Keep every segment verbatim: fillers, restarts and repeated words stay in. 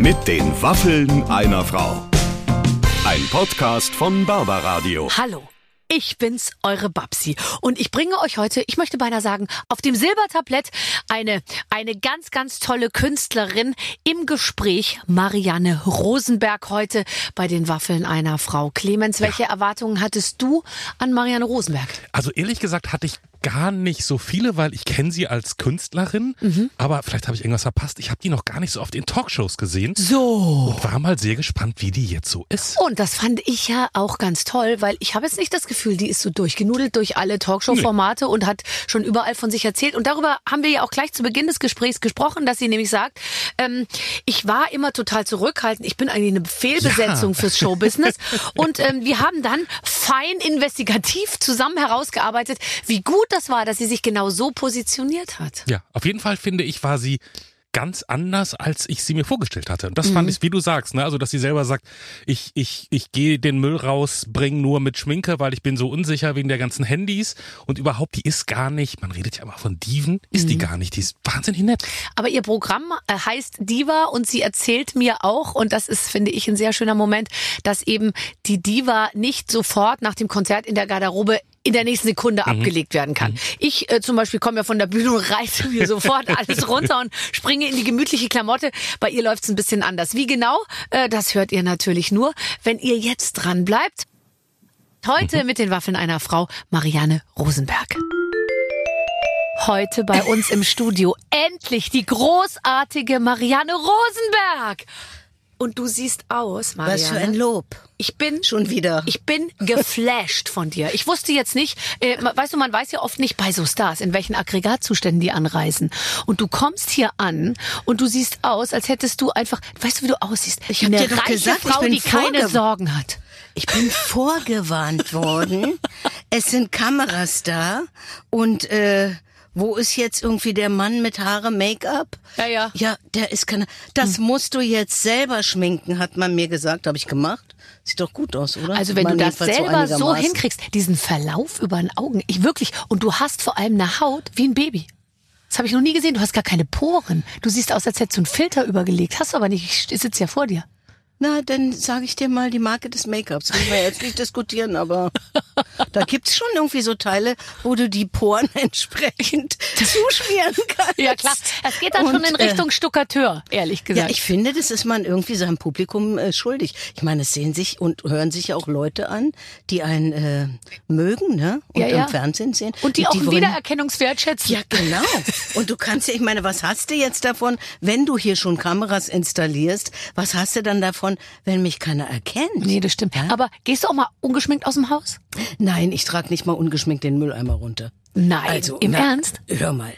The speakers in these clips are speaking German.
Mit den Waffeln einer Frau. Ein Podcast von Barbaradio. Hallo. Ich bin's, eure Babsi. Und ich bringe euch heute, ich möchte beinahe sagen, auf dem Silbertablett eine, eine ganz, ganz tolle Künstlerin im Gespräch. Marianne Rosenberg heute bei den Waffeln einer Frau. Clemens, welche ja. Erwartungen hattest du an Marianne Rosenberg? Also ehrlich gesagt hatte ich gar nicht so viele, weil ich kenne sie als Künstlerin, mhm. aber vielleicht habe ich irgendwas verpasst. Ich habe die noch gar nicht so oft in Talkshows gesehen. So. Und war mal sehr gespannt, wie die jetzt so ist. Und das fand ich ja auch ganz toll, weil ich habe jetzt nicht das Gefühl, die ist so durchgenudelt durch alle Talkshow-Formate nee. und hat schon überall von sich erzählt. Und darüber haben wir ja auch gleich zu Beginn des Gesprächs gesprochen, dass sie nämlich sagt, ähm, ich war immer total zurückhaltend. Ich bin eigentlich eine Fehlbesetzung ja. fürs Showbusiness. Und ähm, wir haben dann fein investigativ zusammen herausgearbeitet, wie gut das war, dass sie sich genau so positioniert hat. Ja, auf jeden Fall finde ich, war sie ganz anders, als ich sie mir vorgestellt hatte. Und das mhm. fand ich, wie du sagst, ne? Also, dass sie selber sagt, ich, ich, ich gehe den Müll rausbringen nur mit Schminke, weil ich bin so unsicher wegen der ganzen Handys. Und überhaupt, die ist gar nicht, man redet ja immer von Diven, ist mhm. die gar nicht, die ist wahnsinnig nett. Aber ihr Programm äh, heißt Diva und sie erzählt mir auch, und das ist, finde ich, ein sehr schöner Moment, dass eben die Diva nicht sofort nach dem Konzert in der Garderobe in der nächsten Sekunde mhm. abgelegt werden kann. Mhm. Ich äh, zum Beispiel komme ja von der Bühne und reiße mir sofort alles runter und springe in die gemütliche Klamotte. Bei ihr läuft's ein bisschen anders. Wie genau? Äh, das hört ihr natürlich nur, wenn ihr jetzt dran bleibt. Heute mhm. mit den Waffeln einer Frau, Marianne Rosenberg. Heute bei uns im Studio endlich die großartige Marianne Rosenberg. Und du siehst aus, Marianne. Was für ein Lob. Ich bin schon wieder. Ich bin geflasht von dir. Ich wusste jetzt nicht, äh, weißt du, man weiß ja oft nicht bei so Stars, in welchen Aggregatzuständen die anreisen. Und du kommst hier an und du siehst aus, als hättest du einfach, weißt du, wie du aussiehst? Ich habe dir doch reiche gesagt, Frau, ich bin die keine Sorgen hat. Ich bin vorgewarnt worden. Es sind Kameras da und äh, wo ist jetzt irgendwie der Mann mit Haare, Make-up? Ja, ja. Ja, der ist keine. Das hm. musst du jetzt selber schminken, hat man mir gesagt. Habe ich gemacht. Sieht doch gut aus, oder? Also wenn man du das selber so, so hinkriegst, diesen Verlauf über den Augen, ich wirklich, und du hast vor allem eine Haut wie ein Baby. Das habe ich noch nie gesehen. Du hast gar keine Poren. Du siehst aus, als hättest du einen Filter übergelegt. Hast du aber nicht. Ich sitze ja vor dir. Na, dann sage ich dir mal die Marke des Make-ups. Das müssen wir jetzt nicht diskutieren, aber da gibt's schon irgendwie so Teile, wo du die Poren entsprechend zuschmieren kannst. Ja klar, es geht dann und, schon in Richtung äh, Stuckateur, ehrlich gesagt. Ja, ich finde, das ist man irgendwie seinem Publikum äh, schuldig. Ich meine, es sehen sich und hören sich ja auch Leute an, die einen äh, mögen, ne? Und ja, ja. im Fernsehen sehen. Und die und auch einen Wiedererkennungswert schätzen. Ja, genau. Und du kannst ja, ich meine, was hast du jetzt davon, wenn du hier schon Kameras installierst, was hast du dann davon, wenn mich keiner erkennt? Nee, das stimmt. Ja? Aber gehst du auch mal ungeschminkt aus dem Haus? Nein, ich trage nicht mal ungeschminkt den Mülleimer runter. Nein, also, im na, Ernst? Hör mal.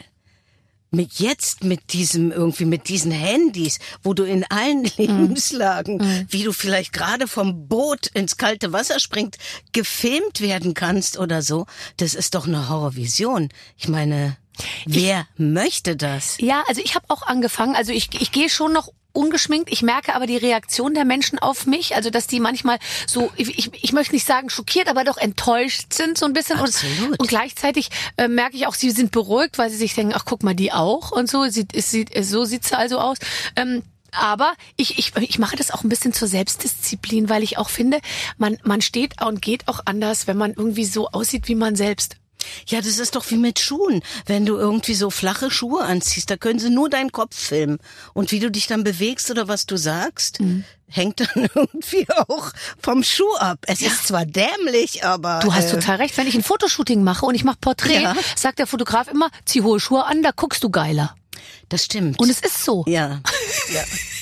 Mit jetzt, mit diesem, irgendwie, mit diesen Handys, wo du in allen Lebenslagen, mhm. wie du vielleicht gerade vom Boot ins kalte Wasser springt, gefilmt werden kannst oder so, das ist doch eine Horrorvision. Ich meine, wer ich, möchte das? Ja, also ich habe auch angefangen, also ich, ich gehe schon noch ungeschminkt. Ich merke aber die Reaktion der Menschen auf mich, also dass die manchmal so, ich, ich möchte nicht sagen schockiert, aber doch enttäuscht sind so ein bisschen. Absolut. Und, und gleichzeitig äh, merke ich auch, sie sind beruhigt, weil sie sich denken, ach guck mal, die auch und so, sieht, es sieht, so sieht's also aus. Ähm, Aber ich, ich, ich mache das auch ein bisschen zur Selbstdisziplin, weil ich auch finde, man, man steht und geht auch anders, wenn man irgendwie so aussieht wie man selbst. Ja, das ist doch wie mit Schuhen. Wenn du irgendwie so flache Schuhe anziehst, da können sie nur deinen Kopf filmen. Und wie du dich dann bewegst oder was du sagst, mhm. hängt dann irgendwie auch vom Schuh ab. Es ja. ist zwar dämlich, aber... Du hast äh, total recht. Wenn ich ein Fotoshooting mache und ich mache Porträt, ja. sagt der Fotograf immer, zieh hohe Schuhe an, da guckst du geiler. Das stimmt. Und es ist so. Ja, ja.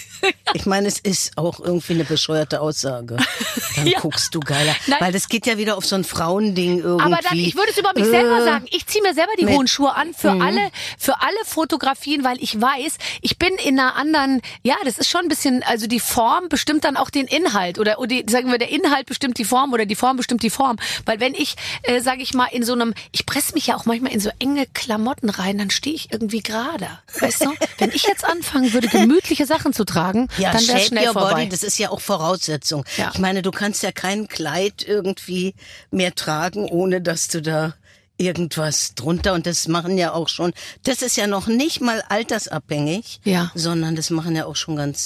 Ich meine, es ist auch irgendwie eine bescheuerte Aussage. Dann ja. guckst du geiler. Nein. Weil das geht ja wieder auf so ein Frauending irgendwie. Aber dann, ich würde es über mich äh, selber sagen. Ich ziehe mir selber die hohen Schuhe an für mhm. alle, für alle Fotografien, weil ich weiß, ich bin in einer anderen, ja, das ist schon ein bisschen, also die Form bestimmt dann auch den Inhalt oder, oder die, sagen wir, der Inhalt bestimmt die Form oder die Form bestimmt die Form. Weil wenn ich, äh, sage ich mal, in so einem, ich presse mich ja auch manchmal in so enge Klamotten rein, dann stehe ich irgendwie gerade. Weißt du? Wenn ich jetzt anfangen würde, gemütliche Sachen zu tragen, ja, dann wäre es schnell your vorbei. Body, das ist ja auch Voraussetzung. Ja. Ich meine, du kannst ja kein Kleid irgendwie mehr tragen, ohne dass du da irgendwas drunter, und das machen ja auch schon, das ist ja noch nicht mal altersabhängig, ja. sondern das machen ja auch schon ganz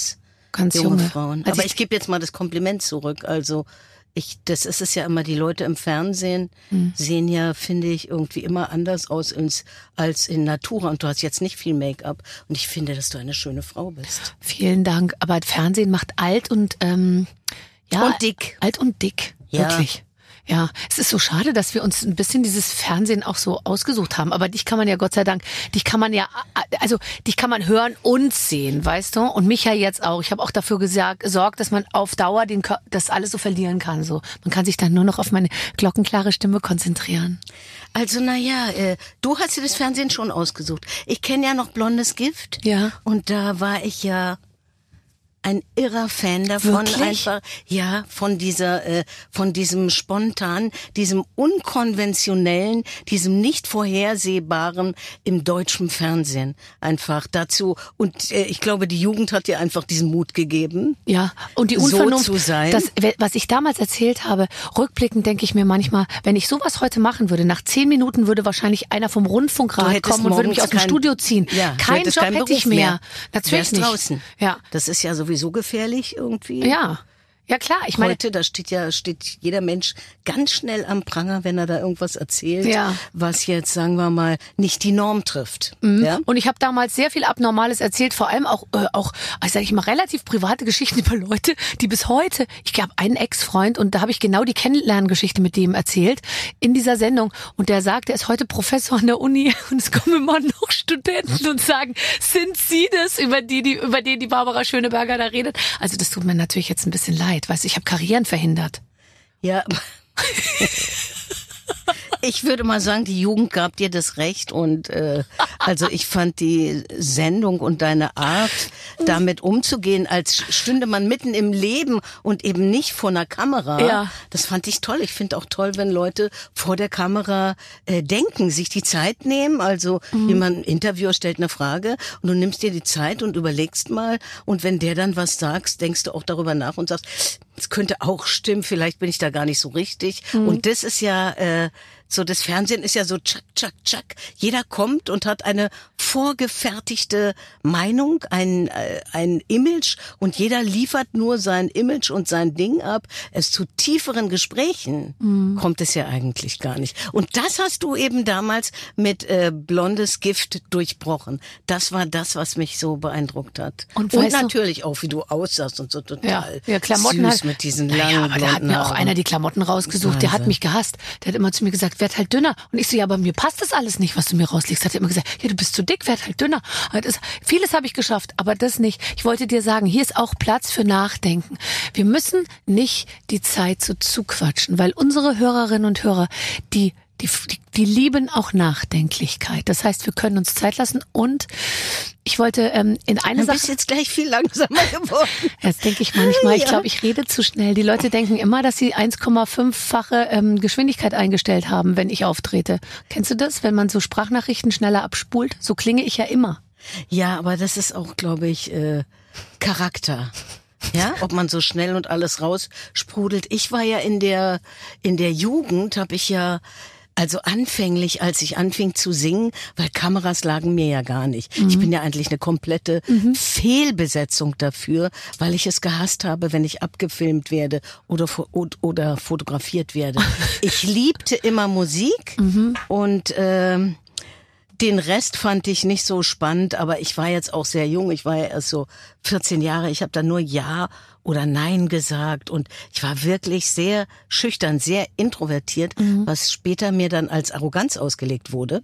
ganz junge, junge Frauen. Also Aber ich, ich gebe jetzt mal das Kompliment zurück. Also ich, das ist es ja immer, die Leute im Fernsehen mhm. sehen ja, finde ich, irgendwie immer anders aus ins, als in Natura. Und du hast jetzt nicht viel Make-up. Und ich finde, dass du eine schöne Frau bist. Vielen Dank. Aber Fernsehen macht alt und ähm, ja, und dick. Alt und dick, ja. Wirklich. Ja, es ist so schade, dass wir uns ein bisschen dieses Fernsehen auch so ausgesucht haben. Aber dich kann man ja, Gott sei Dank, dich kann man ja, also dich kann man hören und sehen, weißt du? Und mich ja jetzt auch. Ich habe auch dafür gesagt, gesorgt, dass man auf Dauer den, das alles so verlieren kann. So, man kann sich dann nur noch auf meine glockenklare Stimme konzentrieren. Also naja, äh, du hast dir das Fernsehen schon ausgesucht. Ich kenne ja noch Blondes Gift. Ja. Und da war ich ja ein irrer Fan davon. Wirklich? Einfach, ja, von dieser, äh, von diesem spontan, diesem unkonventionellen, diesem nicht vorhersehbaren im deutschen Fernsehen. Einfach dazu. Und äh, ich glaube, die Jugend hat dir einfach diesen Mut gegeben. Ja, und die Unvernunft, so zu sein. Das, was ich damals erzählt habe, rückblickend denke ich mir manchmal, wenn ich sowas heute machen würde, nach zehn Minuten würde wahrscheinlich einer vom Rundfunkrat kommen und würde mich aus dem kein, Studio ziehen. Ja, kein Job keinen hätte ich Beruf mehr. mehr. Natürlich nicht. Draußen. Ja. Das ist ja sowieso gefährlich irgendwie. Ja. Ja klar, ich meine, heute, da steht ja, steht jeder Mensch ganz schnell am Pranger, wenn er da irgendwas erzählt, ja. was jetzt, sagen wir mal, nicht die Norm trifft. Mhm. Ja? Und ich habe damals sehr viel Abnormales erzählt, vor allem auch, äh, auch, also sag ich mal, relativ private Geschichten über Leute, die bis heute, ich habe einen Ex-Freund und da habe ich genau die Kennenlerngeschichte mit dem erzählt in dieser Sendung und der sagt, er ist heute Professor an der Uni und es kommen immer noch Studenten und sagen, sind Sie das, über die, die über die die Barbara Schöneberger da redet? Also das tut mir natürlich jetzt ein bisschen leid. Weißt du, ich habe Karrieren verhindert. Ja, ich würde mal sagen, die Jugend gab dir das Recht und äh, also ich fand die Sendung und deine Art, damit umzugehen, als stünde man mitten im Leben und eben nicht vor einer Kamera, ja. Das fand ich toll. Ich finde auch toll, wenn Leute vor der Kamera äh, denken, sich die Zeit nehmen, also mhm. jemand, ein Interviewer stellt eine Frage und du nimmst dir die Zeit und überlegst mal und wenn der dann was sagt, denkst du auch darüber nach und sagst, es könnte auch stimmen, vielleicht bin ich da gar nicht so richtig mhm. und das ist ja äh, so, das Fernsehen ist ja so tschak, tschak, tschak. Jeder kommt und hat eine vorgefertigte Meinung, ein, äh, ein Image und jeder liefert nur sein Image und sein Ding ab. Es zu tieferen Gesprächen mhm. kommt es ja eigentlich gar nicht. Und das hast du eben damals mit äh, Blondes Gift durchbrochen. Das war das, was mich so beeindruckt hat. Und, und natürlich auch, wie du aussahst und so total ja, ja, Klamotten süß hat, mit diesen naja, langen aber da hat mir auch Haaren. einer die Klamotten rausgesucht. Der hat mich gehasst. Der hat immer zu mir gesagt, werd halt dünner. Und ich so, ja, aber mir passt das alles nicht, was du mir rauslegst. Hat er immer gesagt, ja, du bist zu dick, werd halt dünner. Das, vieles habe ich geschafft, aber das nicht. Ich wollte dir sagen, hier ist auch Platz für Nachdenken. Wir müssen nicht die Zeit so zuquatschen, weil unsere Hörerinnen und Hörer, die Die, die, die lieben auch Nachdenklichkeit. Das heißt, wir können uns Zeit lassen und ich wollte ähm, in eine Du Sache... bist jetzt gleich viel langsamer geworden. Das denke ich manchmal. Ich Ja. glaube, ich rede zu schnell. Die Leute denken immer, dass sie eins Komma fünf-fache ähm, Geschwindigkeit eingestellt haben, wenn ich auftrete. Kennst du das, wenn man so Sprachnachrichten schneller abspult? So klinge ich ja immer. Ja, aber das ist auch, glaube ich, äh, Charakter. Ja, ob man so schnell und alles raussprudelt. Ich war ja in der in der Jugend, habe ich ja also anfänglich, als ich anfing zu singen, weil Kameras lagen mir ja gar nicht. Mhm. Ich bin ja eigentlich eine komplette mhm. Fehlbesetzung dafür, weil ich es gehasst habe, wenn ich abgefilmt werde oder oder fotografiert werde. Ich liebte immer Musik mhm. und ähm, den Rest fand ich nicht so spannend, aber ich war jetzt auch sehr jung. Ich war ja erst so vierzehn Jahre. Ich habe da nur Ja oder Nein gesagt und ich war wirklich sehr schüchtern, sehr introvertiert, mhm. was später mir dann als Arroganz ausgelegt wurde.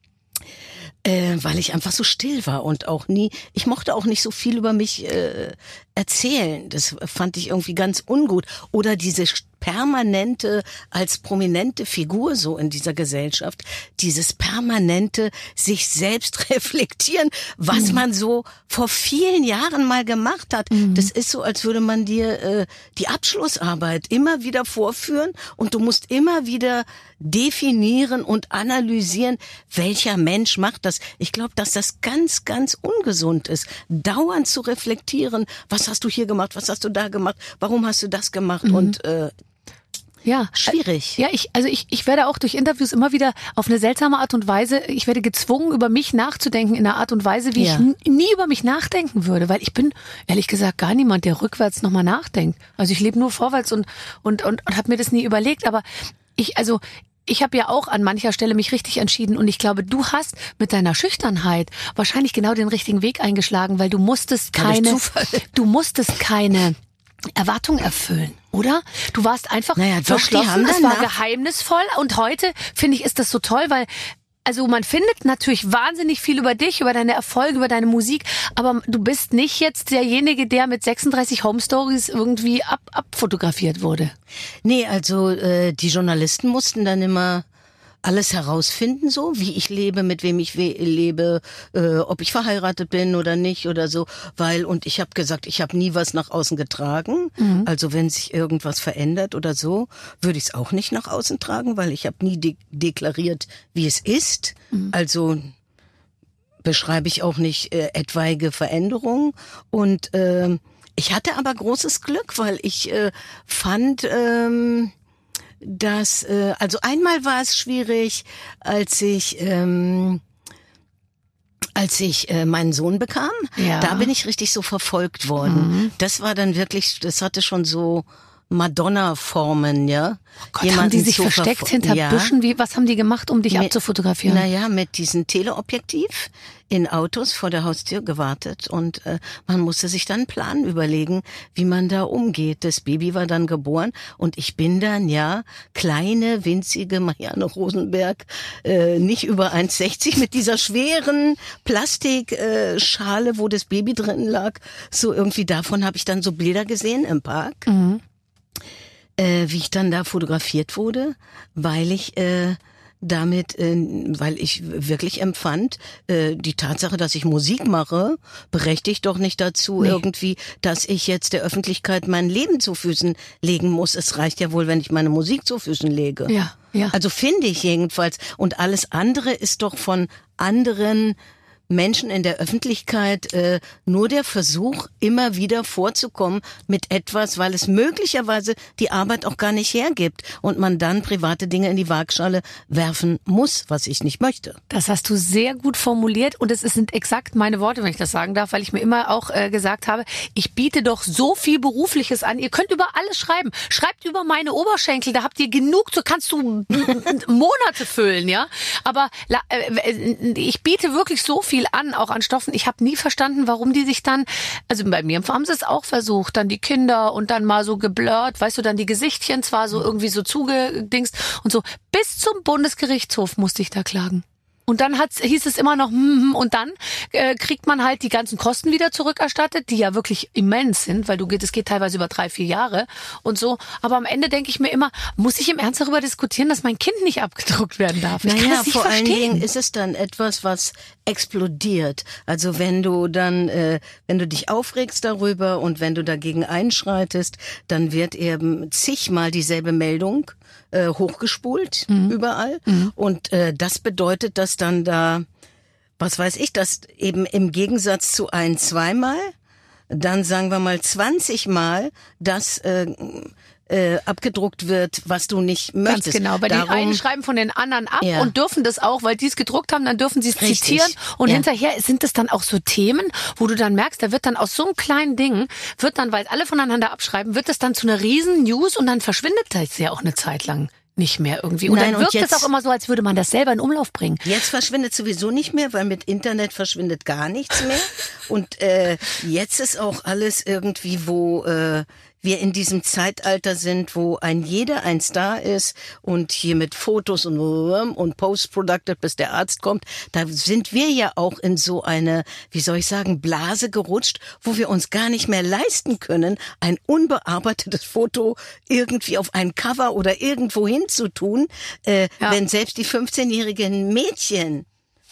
Äh, weil ich einfach so still war und auch nie, ich mochte auch nicht so viel über mich äh, erzählen. Das fand ich irgendwie ganz ungut. Oder diese permanente, als prominente Figur so in dieser Gesellschaft, dieses permanente sich selbst reflektieren, was mhm. man so vor vielen Jahren mal gemacht hat. Mhm. Das ist so, als würde man dir äh, die Abschlussarbeit immer wieder vorführen und du musst immer wieder definieren und analysieren, welcher Mensch macht das. Ich glaube, dass das ganz, ganz ungesund ist, dauernd zu reflektieren, was hast du hier gemacht, was hast du da gemacht, warum hast du das gemacht mhm. und äh, Ja. Schwierig. Ja, ich, also ich, ich werde auch durch Interviews immer wieder auf eine seltsame Art und Weise, ich werde gezwungen, über mich nachzudenken in einer Art und Weise, wie ja. ich n- nie über mich nachdenken würde, weil ich bin, ehrlich gesagt, gar niemand, der rückwärts nochmal nachdenkt. Also ich lebe nur vorwärts und, und, und, und habe mir das nie überlegt, aber ich, also, ich habe ja auch an mancher Stelle mich richtig entschieden und ich glaube, du hast mit deiner Schüchternheit wahrscheinlich genau den richtigen Weg eingeschlagen, weil du musstest keine, du musstest keine Erwartung erfüllen, oder? Du warst einfach naja, doch, verschlossen, es war geheimnisvoll und heute, finde ich, ist das so toll, weil also man findet natürlich wahnsinnig viel über dich, über deine Erfolge, über deine Musik, aber du bist nicht jetzt derjenige, der mit sechsunddreißig Home Stories irgendwie ab, abfotografiert wurde. Nee, also äh, die Journalisten mussten dann immer alles herausfinden, so wie ich lebe, mit wem ich we- lebe, äh, ob ich verheiratet bin oder nicht oder so, weil und ich habe gesagt, ich habe nie was nach außen getragen. Mhm. Also wenn sich irgendwas verändert oder so, würde ich es auch nicht nach außen tragen, weil ich habe nie de- deklariert, wie es ist. Mhm. Also beschreibe ich auch nicht äh, etwaige Veränderungen und äh, ich hatte aber großes Glück, weil ich äh, fand ähm, Das, äh, also einmal war es schwierig, als ich, ähm, als ich äh, meinen Sohn bekam. Ja. Da bin ich richtig so verfolgt worden. Mhm. Das war dann wirklich, das hatte schon so Madonna-Formen, ja. Oh Gott, haben die sich versteckt verfo- hinter ja. Büschen? Wie, was haben die gemacht, um dich mit, abzufotografieren? Naja, mit diesem Teleobjektiv in Autos vor der Haustür gewartet und äh, man musste sich dann einen Plan überlegen, wie man da umgeht. Das Baby war dann geboren und ich bin dann, ja, kleine, winzige Marianne Rosenberg, äh, nicht über eins sechzig mit dieser schweren Plastikschale, äh, wo das Baby drin lag. So irgendwie davon habe ich dann so Bilder gesehen im Park. Mhm. Äh, wie ich dann da fotografiert wurde, weil ich äh, damit, äh, weil ich wirklich empfand, äh, die Tatsache, dass ich Musik mache, berechtigt doch nicht dazu nee. irgendwie, dass ich jetzt der Öffentlichkeit mein Leben zu Füßen legen muss. Es reicht ja wohl, wenn ich meine Musik zu Füßen lege. Ja, ja. Also finde ich jedenfalls. Und alles andere ist doch von anderen Menschen in der Öffentlichkeit äh, nur der Versuch, immer wieder vorzukommen mit etwas, weil es möglicherweise die Arbeit auch gar nicht hergibt und man dann private Dinge in die Waagschale werfen muss, was ich nicht möchte. Das hast du sehr gut formuliert und es sind exakt meine Worte, wenn ich das sagen darf, weil ich mir immer auch äh, gesagt habe, ich biete doch so viel Berufliches an. Ihr könnt über alles schreiben. Schreibt über meine Oberschenkel, da habt ihr genug, so kannst du Monate füllen, ja. Aber äh, ich biete wirklich so viel an, auch an Stoffen. Ich habe nie verstanden, warum die sich dann, also bei mir haben sie es auch versucht, dann die Kinder und dann mal so geblurrt, weißt du, dann die Gesichtchen zwar so irgendwie so zugedingst und so. Bis zum Bundesgerichtshof musste ich da klagen. Und dann hat's, hieß es immer noch, hm, und dann äh, kriegt man halt die ganzen Kosten wieder zurückerstattet, die ja wirklich immens sind, weil du geht, es geht teilweise über drei, vier Jahre und so. Aber am Ende denke ich mir immer, muss ich im Ernst darüber diskutieren, dass mein Kind nicht abgedruckt werden darf? Ich naja, kann das nicht vor verstehen. allen Dingen ist es dann etwas, was explodiert. Also wenn du dann, äh, wenn du dich aufregst darüber und wenn du dagegen einschreitest, dann wird eben zigmal dieselbe Meldung äh, hochgespult mhm. überall. Mhm. Und äh, das bedeutet, dass dann da, was weiß ich, dass eben im Gegensatz zu ein-, zweimal, dann sagen wir mal zwanzig Mal, das äh, äh, abgedruckt wird, was du nicht möchtest. Ganz genau, weil Darum, die einen schreiben von den anderen ab ja. und dürfen das auch, weil die es gedruckt haben, dann dürfen sie es zitieren und ja. hinterher sind es dann auch so Themen, wo du dann merkst, da wird dann aus so einem kleinen Ding, wird dann, weil alle voneinander abschreiben, wird das dann zu einer riesen News und dann verschwindet das ja auch eine Zeit lang nicht mehr irgendwie. Und Nein, dann wirkt und jetzt, es auch immer so, als würde man das selber in Umlauf bringen. Jetzt verschwindet sowieso nicht mehr, weil mit Internet verschwindet gar nichts mehr. Und äh, jetzt ist auch alles irgendwie, wo äh, wir in diesem Zeitalter sind, wo ein jeder ein Star ist und hier mit Fotos und und Post-Producted, bis der Arzt kommt, da sind wir ja auch in so eine, wie soll ich sagen, Blase gerutscht, wo wir uns gar nicht mehr leisten können, ein unbearbeitetes Foto irgendwie auf ein Cover oder irgendwo hinzutun, äh, ja. wenn selbst die fünfzehnjährigen Mädchen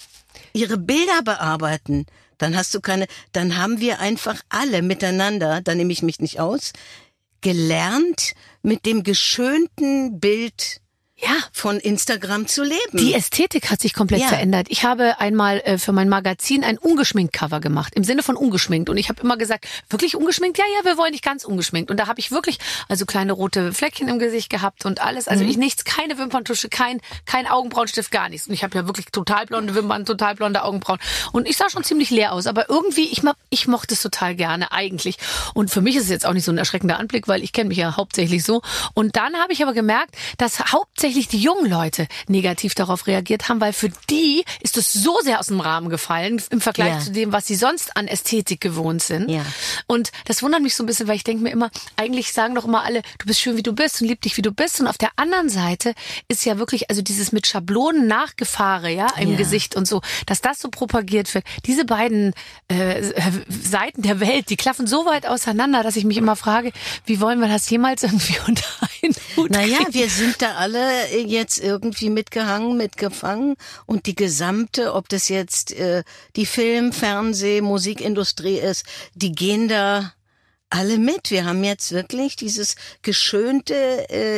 ihre Bilder bearbeiten. Dann hast du keine, dann haben wir einfach alle miteinander, da nehme ich mich nicht aus, gelernt, mit dem geschönten Bild Ja. von Instagram zu leben. Die Ästhetik hat sich komplett Ja. verändert. Ich habe einmal äh, für mein Magazin ein ungeschminkt Cover gemacht, im Sinne von ungeschminkt. Und ich habe immer gesagt, wirklich ungeschminkt? Ja, ja, wir wollen nicht ganz ungeschminkt. Und da habe ich wirklich also kleine rote Fleckchen im Gesicht gehabt und alles. Also Mhm. ich nichts, keine Wimperntusche, kein kein Augenbrauenstift, gar nichts. Und ich habe ja wirklich total blonde Wimpern, total blonde Augenbrauen. Und ich sah schon ziemlich leer aus. Aber irgendwie, ich, ma- ich mochte es total gerne eigentlich. Und für mich ist es jetzt auch nicht so ein erschreckender Anblick, weil ich kenne mich ja hauptsächlich so. Und dann habe ich aber gemerkt, dass hauptsächlich die jungen Leute negativ darauf reagiert haben, weil für die ist es so sehr aus dem Rahmen gefallen im Vergleich Ja. zu dem, was sie sonst an Ästhetik gewohnt sind. Ja. Und das wundert mich so ein bisschen, weil ich denke mir immer, eigentlich sagen doch immer alle, du bist schön, wie du bist und lieb dich, wie du bist. Und auf der anderen Seite ist ja wirklich, also dieses mit Schablonen nachgefahre, ja, im Ja. Gesicht und so, dass das so propagiert wird. Diese beiden äh, Seiten der Welt, die klaffen so weit auseinander, dass ich mich immer frage, wie wollen wir das jemals irgendwie unter einen Hut Naja, kriegen? wir sind da alle jetzt irgendwie mitgehangen, mitgefangen und die gesamte, ob das jetzt äh, die Film-, Fernseh-, Musikindustrie ist, die gehen da alle mit. Wir haben jetzt wirklich dieses geschönte äh,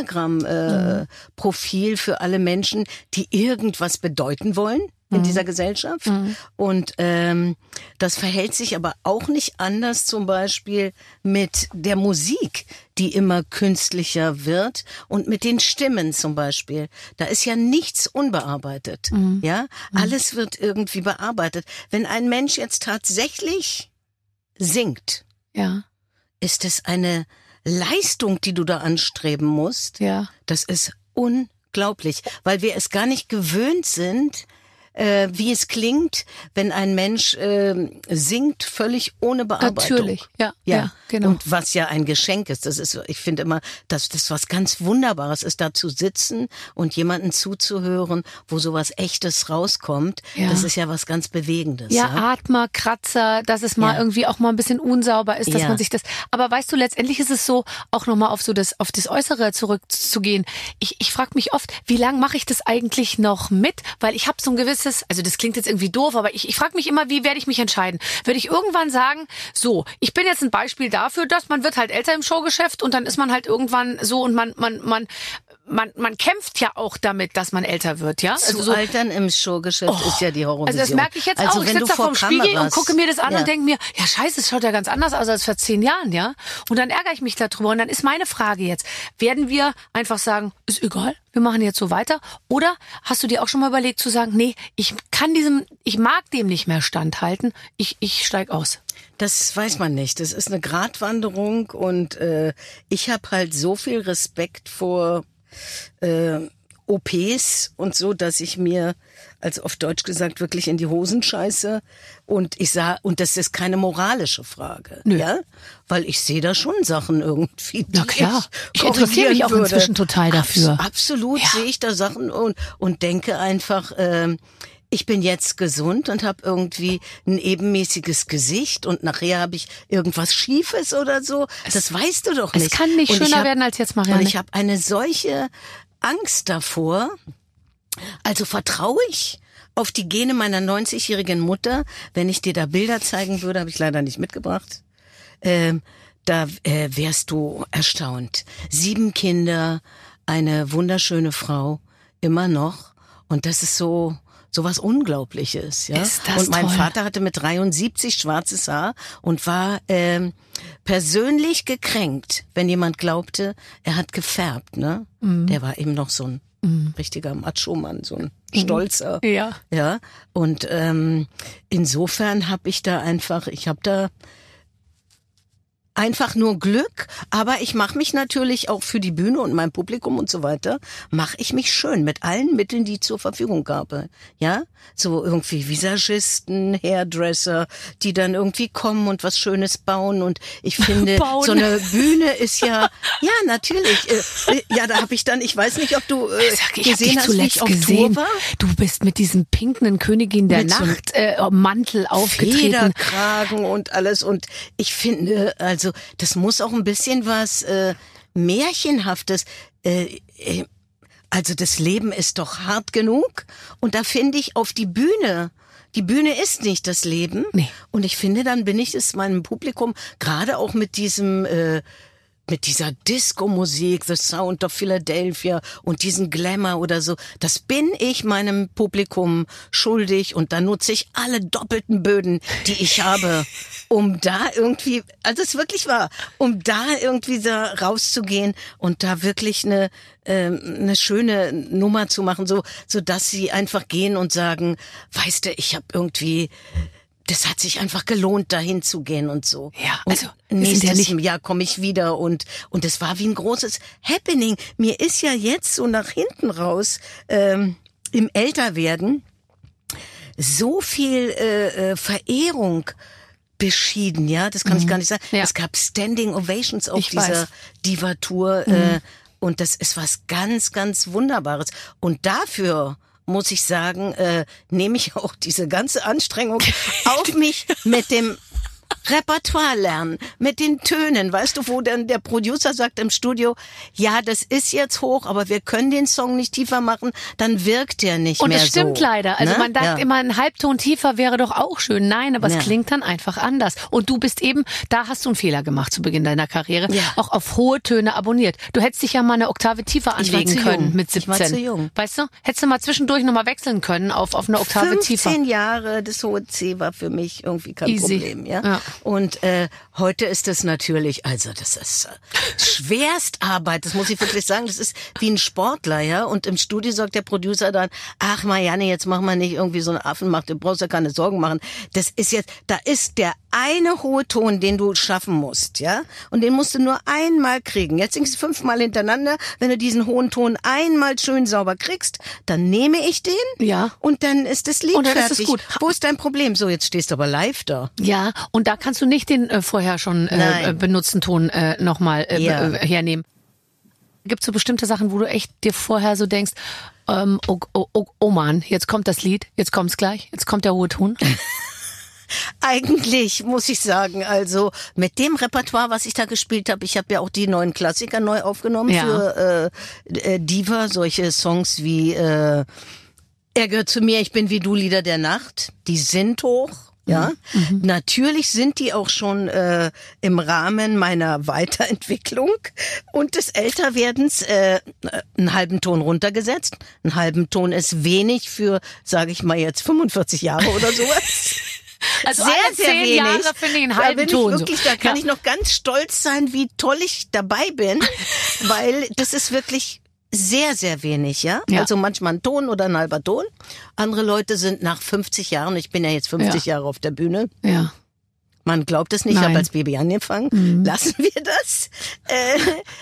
Instagram-Profil äh, für alle Menschen, die irgendwas bedeuten wollen in dieser Gesellschaft. Und ähm, das verhält sich aber auch nicht anders zum Beispiel mit der Musik, die immer künstlicher wird und mit den Stimmen zum Beispiel. Da ist ja nichts unbearbeitet. Ja, alles wird irgendwie bearbeitet. Wenn ein Mensch jetzt tatsächlich singt, Ja, ist es eine Leistung, die du da anstreben musst. ja. Das ist unglaublich, weil wir es gar nicht gewöhnt sind, äh, wie es klingt, wenn ein Mensch äh, singt, völlig ohne Bearbeitung. Natürlich, ja, ja, genau. Und was ja ein Geschenk ist, das ist, ich finde immer, dass das was ganz Wunderbares ist, da zu sitzen und jemanden zuzuhören, wo sowas Echtes rauskommt. Ja. Das ist ja was ganz Bewegendes. Ja, Atmer, Kratzer, dass es mal Ja. irgendwie auch mal ein bisschen unsauber ist, dass Ja. man sich das. Aber weißt du, letztendlich ist es so, auch nochmal auf so das, auf das Äußere zurückzugehen. Ich, ich frage mich oft, wie lange mache ich das eigentlich noch mit? Weil ich habe so ein gewisses, also das klingt jetzt irgendwie doof, aber ich, ich frage mich immer, wie werde ich mich entscheiden? Würde ich irgendwann sagen, so, ich bin jetzt ein Beispiel dafür, dass man wird halt älter im Showgeschäft und dann ist man halt irgendwann so und man, man, man, man, man kämpft ja auch damit, dass man älter wird, ja? Zu Also so, altern im Showgeschäft Oh, ist ja die Horrorvision. also das merke ich jetzt also auch. Ich wenn sitze du da vor vorm Spiegel und Kameras- gucke mir das an ja. und denke mir, ja scheiße, es schaut ja ganz anders aus als vor zehn Jahren, ja? Und dann ärgere ich mich darüber. Und dann ist meine Frage jetzt, werden wir einfach sagen, ist egal, wir machen jetzt so weiter? Oder hast du dir auch schon mal überlegt zu sagen, nee, ich kann diesem, ich mag dem nicht mehr standhalten, ich, ich steig aus. Das weiß man nicht. Das ist eine Gratwanderung und äh, ich habe halt so viel Respekt vor äh, O Ps und so, dass ich mir, als auf Deutsch gesagt, wirklich in die Hosen scheiße. Und ich sah, und das ist keine moralische Frage, Nö. ja, weil ich sehe da schon Sachen irgendwie. Die Na klar. Ich korrigieren interessiere mich auch würde. inzwischen total dafür. Abs- absolut Ja. sehe ich da Sachen und und denke einfach. Ähm, Ich bin jetzt gesund und habe irgendwie ein ebenmäßiges Gesicht und nachher habe ich irgendwas Schiefes oder so. Das weißt du doch es nicht. kann nicht Und ich schöner hab, werden als jetzt, Marianne. Und ich habe eine solche Angst davor. Also vertraue ich auf die Gene meiner neunzigjährigen Mutter. Wenn ich dir da Bilder zeigen würde, habe ich leider nicht mitgebracht. Ähm, da äh, wärst du erstaunt. Sieben Kinder, eine wunderschöne Frau, immer noch. Und das ist so so was Unglaubliches, ja. Ist das und mein toll. Vater hatte mit dreiundsiebzig schwarzes Haar und war ähm, persönlich gekränkt, wenn jemand glaubte, er hat gefärbt, ne? Mhm. Der war eben noch so ein mhm. richtiger Macho-Mann, so ein stolzer. Ja. Ja. Und ähm, insofern habe ich da einfach, ich habe da einfach nur Glück, aber ich mache mich natürlich auch für die Bühne und mein Publikum und so weiter, mache ich mich schön mit allen Mitteln, die ich zur Verfügung habe. Ja, so irgendwie Visagisten, Hairdresser, die dann irgendwie kommen und was Schönes bauen und ich finde, Bauen. so eine Bühne ist ja, ja natürlich, äh, ja, da habe ich dann, ich weiß nicht, ob du äh, Sag, ich hab gesehen dich hast, wie zuletzt ich auf gesehen. Tour war. Du bist mit diesem pinken Königin der Mit so einem Nacht äh, Mantel aufgetreten. Federkragen und alles und ich finde, also das muss auch ein bisschen was äh, Märchenhaftes, äh, äh, also das Leben ist doch hart genug und da finde ich auf die Bühne, die Bühne ist nicht das Leben Nee. und ich finde, dann bin ich es meinem Publikum, gerade auch mit diesem äh, mit dieser Disco-Musik, The Sound of Philadelphia und diesen Glamour oder so, das bin ich meinem Publikum schuldig und da nutze ich alle doppelten Böden, die ich habe, um da irgendwie, also es ist wirklich wahr, um da irgendwie da rauszugehen und da wirklich eine ähm, eine schöne Nummer zu machen, so so dass sie einfach gehen und sagen, weißt du, ich habe irgendwie das hat sich einfach gelohnt, dahin zu gehen und so. Ja, also und nächstes ja nicht Jahr komme ich wieder und und es war wie ein großes Happening. Mir ist ja jetzt so nach hinten raus ähm, im Älterwerden so viel äh, äh, Verehrung beschieden, ja, das kann mhm. ich gar nicht sagen. Ja. Es gab Standing Ovations auf ich dieser Diva-Tour mhm. äh, und das ist was ganz, ganz Wunderbares. Und dafür muss ich sagen, äh, nehme ich auch diese ganze Anstrengung auf mich mit dem Repertoire lernen, mit den Tönen, weißt du, wo dann der Producer sagt im Studio, ja, das ist jetzt hoch, aber wir können den Song nicht tiefer machen, dann wirkt der nicht und mehr so. Und es stimmt leider. Also ne? man sagt ja. immer, ein Halbton tiefer wäre doch auch schön. Nein, aber ja. es klingt dann einfach anders. Und du bist eben, da hast du einen Fehler gemacht zu Beginn deiner Karriere, ja. auch auf hohe Töne abonniert. Du hättest dich ja mal eine Oktave tiefer anlegen können jung. mit siebzehn. Ich war zu jung. Weißt du? Hättest du mal zwischendurch nochmal wechseln können auf, auf eine Oktave fünfzehn tiefer. fünfzehn Jahre, das hohe C war für mich irgendwie kein Easy. Problem. Ja. ja. Und äh, heute ist es natürlich, also das ist äh, Schwerstarbeit, das muss ich wirklich sagen, das ist wie ein Sportler, ja, und im Studio sagt der Producer dann, ach Marianne, jetzt mach mal nicht irgendwie so einen Affenmacht, du brauchst ja keine Sorgen machen, das ist jetzt, da ist der eine hohe Ton, den du schaffen musst, ja, und den musst du nur einmal kriegen, jetzt singst du fünfmal hintereinander, wenn du diesen hohen Ton einmal schön sauber kriegst, dann nehme ich den ja. und dann ist das Lied und dann fertig. ist es gut. Wo ist dein Problem? So, jetzt stehst du aber live da. Ja, und da kannst du nicht den äh, vorher schon äh, benutzten Ton äh, nochmal äh, ja. äh, hernehmen. Gibt es so bestimmte Sachen, wo du echt dir vorher so denkst, ähm, oh, oh, oh, oh Mann, jetzt kommt das Lied, jetzt kommt's gleich, jetzt kommt der hohe Ton? Eigentlich muss ich sagen, also mit dem Repertoire, was ich da gespielt habe, ich habe ja auch die neuen Klassiker neu aufgenommen ja. für äh, Diva, solche Songs wie äh, Er gehört zu mir, ich bin wie du, Lieder der Nacht, die sind hoch. Ja, mhm. Natürlich sind die auch schon äh, im Rahmen meiner Weiterentwicklung und des Älterwerdens äh, einen halben Ton runtergesetzt. Einen halben Ton ist wenig für, sage ich mal jetzt, fünfundvierzig Jahre oder sowas. Also sehr, alle sehr zehn wenig. Jahre finde ich einen halben da bin Ton. Ich wirklich, so. Da kann ja. ich noch ganz stolz sein, wie toll ich dabei bin, weil das ist wirklich sehr, sehr wenig, ja? ja. Also manchmal ein Ton oder ein halber Ton. Andere Leute sind nach fünfzig Jahren, ich bin ja jetzt fünfzig ja. Jahre auf der Bühne. Ja. Man glaubt es nicht, ich habe als Baby angefangen. Mhm. Lassen wir das. Äh,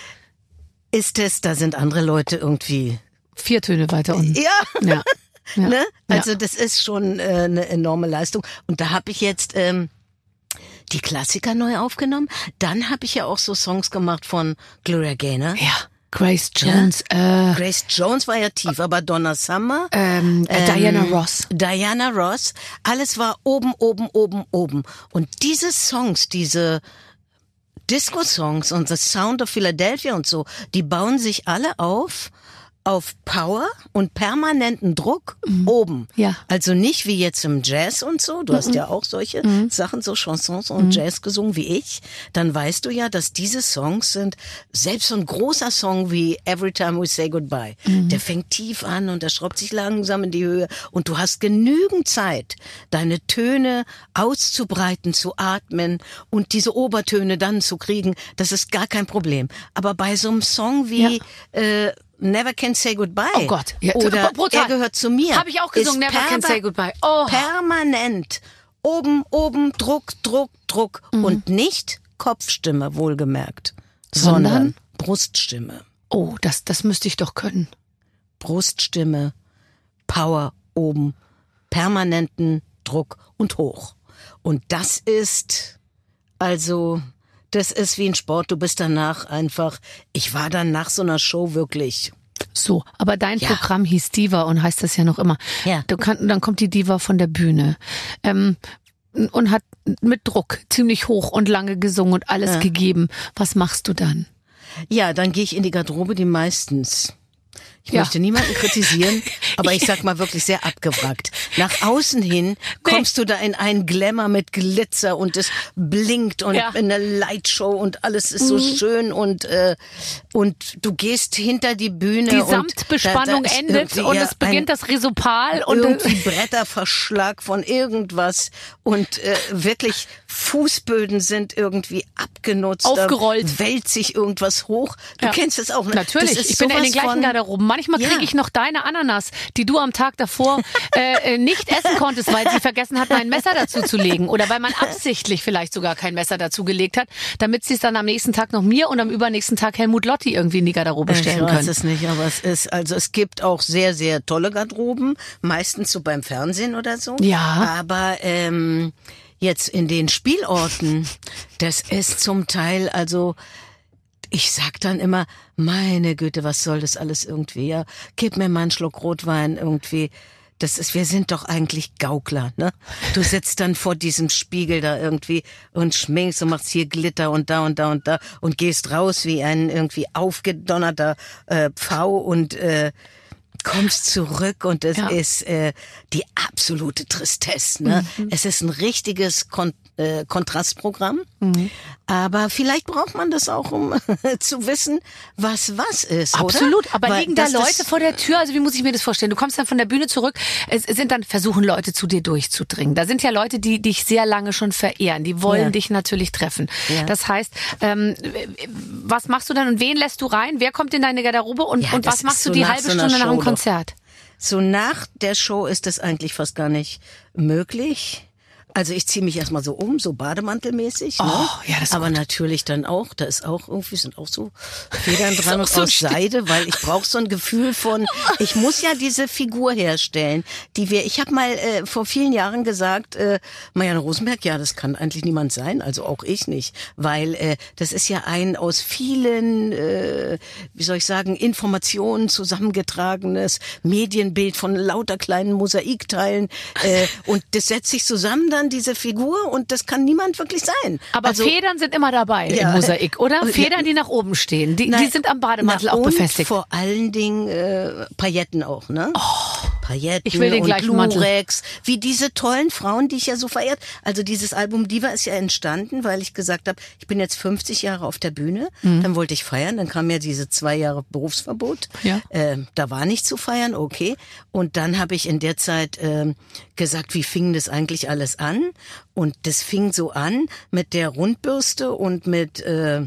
ist es, da sind andere Leute irgendwie... Vier Töne weiter unten. Ja. ja. ja. Ne? Also ja. das ist schon äh, eine enorme Leistung. Und da habe ich jetzt... Ähm, die Klassiker neu aufgenommen. Dann habe ich ja auch so Songs gemacht von Gloria Gaynor. Ja. Grace Jones. Ja? Äh, Grace Jones war ja tief, aber Donna Summer. Ähm, äh, ähm, Diana Ross. Diana Ross. Alles war oben, oben, oben, oben. Und diese Songs, diese Disco-Songs und The Sound of Philadelphia und so, die bauen sich alle auf auf Power und permanenten Druck mhm. oben. Ja. Also nicht wie jetzt im Jazz und so. Du mhm. hast ja auch solche mhm. Sachen, so Chansons und mhm. Jazz gesungen wie ich. Dann weißt du ja, dass diese Songs sind, selbst so ein großer Song wie Every Time We Say Goodbye, mhm. der fängt tief an und der schraubt sich langsam in die Höhe und du hast genügend Zeit, deine Töne auszubreiten, zu atmen und diese Obertöne dann zu kriegen. Das ist gar kein Problem. Aber bei so einem Song wie ja. äh, Never Can Say Goodbye. Oh Gott. Ja, oder brutal. Er gehört zu mir. Habe ich auch gesungen, Never Can Say Goodbye. Oh. Permanent. Oben, oben, Druck, Druck, Druck. Mhm. Und nicht Kopfstimme, wohlgemerkt. Sondern? Sondern Bruststimme. Oh, das, das müsste ich doch können. Bruststimme, Power oben, permanenten Druck und hoch. Und das ist, also... Das ist wie ein Sport, du bist danach einfach, ich war dann nach so einer Show wirklich. So, aber dein ja. Programm hieß Diva und heißt das ja noch immer. Ja. Du kann, dann kommt die Diva von der Bühne ähm, und hat mit Druck ziemlich hoch und lange gesungen und alles ja. gegeben. Was machst du dann? Ja, dann gehe ich in die Garderobe, die meistens Ich Ja. möchte niemanden kritisieren, aber ich sag mal wirklich sehr abgewrackt. Nach außen hin kommst du da in einen Glamour mit Glitzer und es blinkt und Ja. in eine Lightshow und alles ist so Mhm. schön und äh, und du gehst hinter die Bühne Die und Samtbespannung da, da ist endet irgendwie, und ja, es beginnt ein, das Resopal und irgendwie Bretterverschlag von irgendwas und äh, wirklich Fußböden sind irgendwie abgenutzt. Aufgerollt. Da wälzt sich irgendwas hoch. Du Ja. kennst das auch, ne? Natürlich, Das ist ich bin in sowas den gleichen von, Garderoben. Manchmal Ja. kriege ich noch deine Ananas, die du am Tag davor äh, nicht essen konntest, weil sie vergessen hat, mein Messer dazu zu legen. Oder weil man absichtlich vielleicht sogar kein Messer dazu gelegt hat, damit sie es dann am nächsten Tag noch mir und am übernächsten Tag Helmut Lotti irgendwie in die Garderobe stellen Ich weiß können. es nicht, aber es ist, also es gibt auch sehr, sehr tolle Garderoben, meistens so beim Fernsehen oder so. Ja. Aber ähm, jetzt in den Spielorten, das ist zum Teil, also ich sag dann immer, meine Güte, was soll das alles irgendwie? Ja, gib mir mal einen Schluck Rotwein irgendwie. Das ist, wir sind doch eigentlich Gaukler, ne? Du sitzt dann vor diesem Spiegel da irgendwie und schminkst und machst hier Glitter und da und da und da und gehst raus wie ein irgendwie aufgedonnerter äh, Pfau und äh, kommst zurück und es Ja. ist äh, die absolute Tristesse, ne? Mhm. Es ist ein richtiges Kon äh, Kontrastprogramm, Mhm. aber vielleicht braucht man das auch, um zu wissen, was was ist, Absolut, oder? aber Weil liegen da das- Leute das- vor der Tür? Also wie muss ich mir das vorstellen? Du kommst dann von der Bühne zurück, es sind dann, versuchen Leute zu dir durchzudringen. Da sind ja Leute, die dich sehr lange schon verehren, die wollen Ja. dich natürlich treffen. Ja. Das heißt, ähm, was machst du dann und wen lässt du rein? Wer kommt in deine Garderobe und, Ja, und das was machst ist du so die nach halbe so einer Stunde nach dem Show doch. Konzert? So nach der Show ist das eigentlich fast gar nicht möglich. Also ich ziehe mich erstmal so um, so bademantelmäßig. Ne? Oh, ja, das ist Aber natürlich dann auch, da ist auch irgendwie, sind auch so Federn dran auch und so aus still. Seide, weil ich brauche so ein Gefühl von, ich muss ja diese Figur herstellen, die wir, ich habe mal äh, vor vielen Jahren gesagt, äh, Marianne Rosenberg, ja, das kann eigentlich niemand sein, also auch ich nicht, weil äh, das ist ja ein aus vielen, äh, wie soll ich sagen, Informationen zusammengetragenes Medienbild von lauter kleinen Mosaikteilen äh, und das setzt sich zusammen dann, diese Figur, und das kann niemand wirklich sein. Aber also, Federn sind immer dabei Ja. im Mosaik, oder? Ja. Federn, die nach oben stehen. Die, die Nein, sind am Bademantel na, auch und befestigt. vor allen Dingen äh, Pailletten auch, ne? Pailletten ich will den und gleichen Mantel. Lurex, wie diese tollen Frauen, die ich ja so verehrt. Also dieses Album Diva ist ja entstanden, weil ich gesagt habe, ich bin jetzt fünfzig Jahre auf der Bühne, Mhm. dann wollte ich feiern, dann kam ja diese zwei Jahre Berufsverbot. Ja. Ähm, da war nicht zu feiern, okay. Und dann habe ich in der Zeit ähm, gesagt, wie fing das eigentlich alles an? Und das fing so an mit der Rundbürste und mit äh,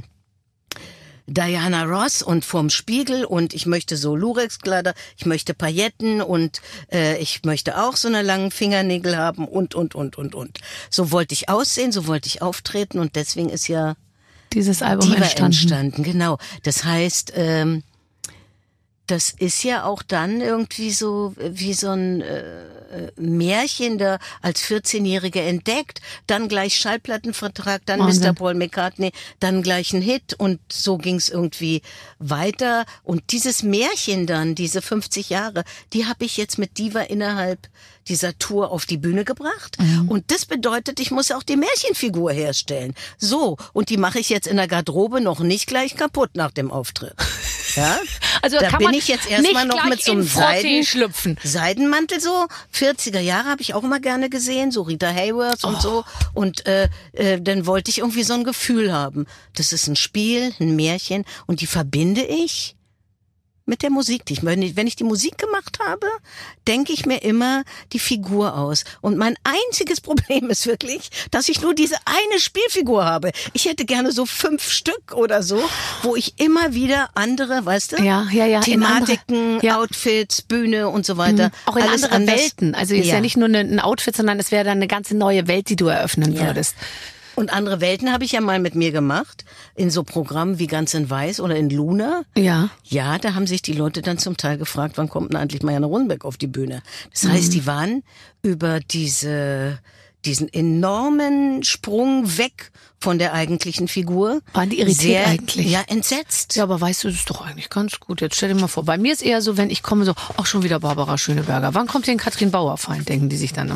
Diana Ross und vorm Spiegel und ich möchte so Lurex-Kleider, ich möchte Pailletten und äh, ich möchte auch so eine langen Fingernägel haben und, und, und, und, und. So wollte ich aussehen, so wollte ich auftreten und deswegen ist ja Dieses Album Diva entstanden. entstanden. Genau. Das heißt, ähm, das ist ja auch dann irgendwie so wie so ein äh, Märchen, da als vierzehnjährige entdeckt, dann gleich Schallplattenvertrag, dann Wahnsinn. Mister Paul McCartney, dann gleich ein Hit und so ging's irgendwie weiter. Und dieses Märchen dann, diese fünfzig Jahre, die habe ich jetzt mit Diva innerhalb dieser Tour auf die Bühne gebracht. Mhm. Und das bedeutet, ich muss auch die Märchenfigur herstellen. So, und die mache ich jetzt in der Garderobe noch nicht gleich kaputt nach dem Auftritt. Ja? Also da kann bin man ich jetzt erstmal nicht noch gleich mit so einem in Frotté Seiden, schlüpfen. Seidenmantel so. vierziger Jahre habe ich auch immer gerne gesehen, so Rita Hayworth und so. Und äh, äh, dann wollte ich irgendwie so ein Gefühl haben. Das ist ein Spiel, ein Märchen und die verbinde ich mit der Musik. Die ich, wenn ich wenn ich die Musik gemacht habe, denke ich mir immer die Figur aus. Und mein einziges Problem ist wirklich, dass ich nur diese eine Spielfigur habe. Ich hätte gerne so fünf Stück oder so, wo ich immer wieder andere, weißt du, Ja, ja, ja, in Thematiken, andere- ja. Outfits, Bühne und so weiter. Auch in Alles andere anders. Welten. Also ist ja, Ja. nicht nur ein Outfit, sondern es wäre dann eine ganze neue Welt, die du eröffnen Ja. würdest. Und andere Welten habe ich ja mal mit mir gemacht, in so Programmen wie Ganz in Weiß oder in Luna. Ja. Ja, da haben sich die Leute dann zum Teil gefragt, wann kommt denn eigentlich Marianne Rosenberg auf die Bühne? Das heißt, die waren über diese, diesen enormen Sprung weg von der eigentlichen Figur. Waren die irritiert sehr, eigentlich? Ja, entsetzt. Ja, aber weißt du, das ist doch eigentlich ganz gut. Jetzt stell dir mal vor, bei mir ist eher so, wenn ich komme, so, ach, schon wieder Barbara Schöneberger. Wann kommt denn Katrin Bauerfeind, denken die sich dann immer.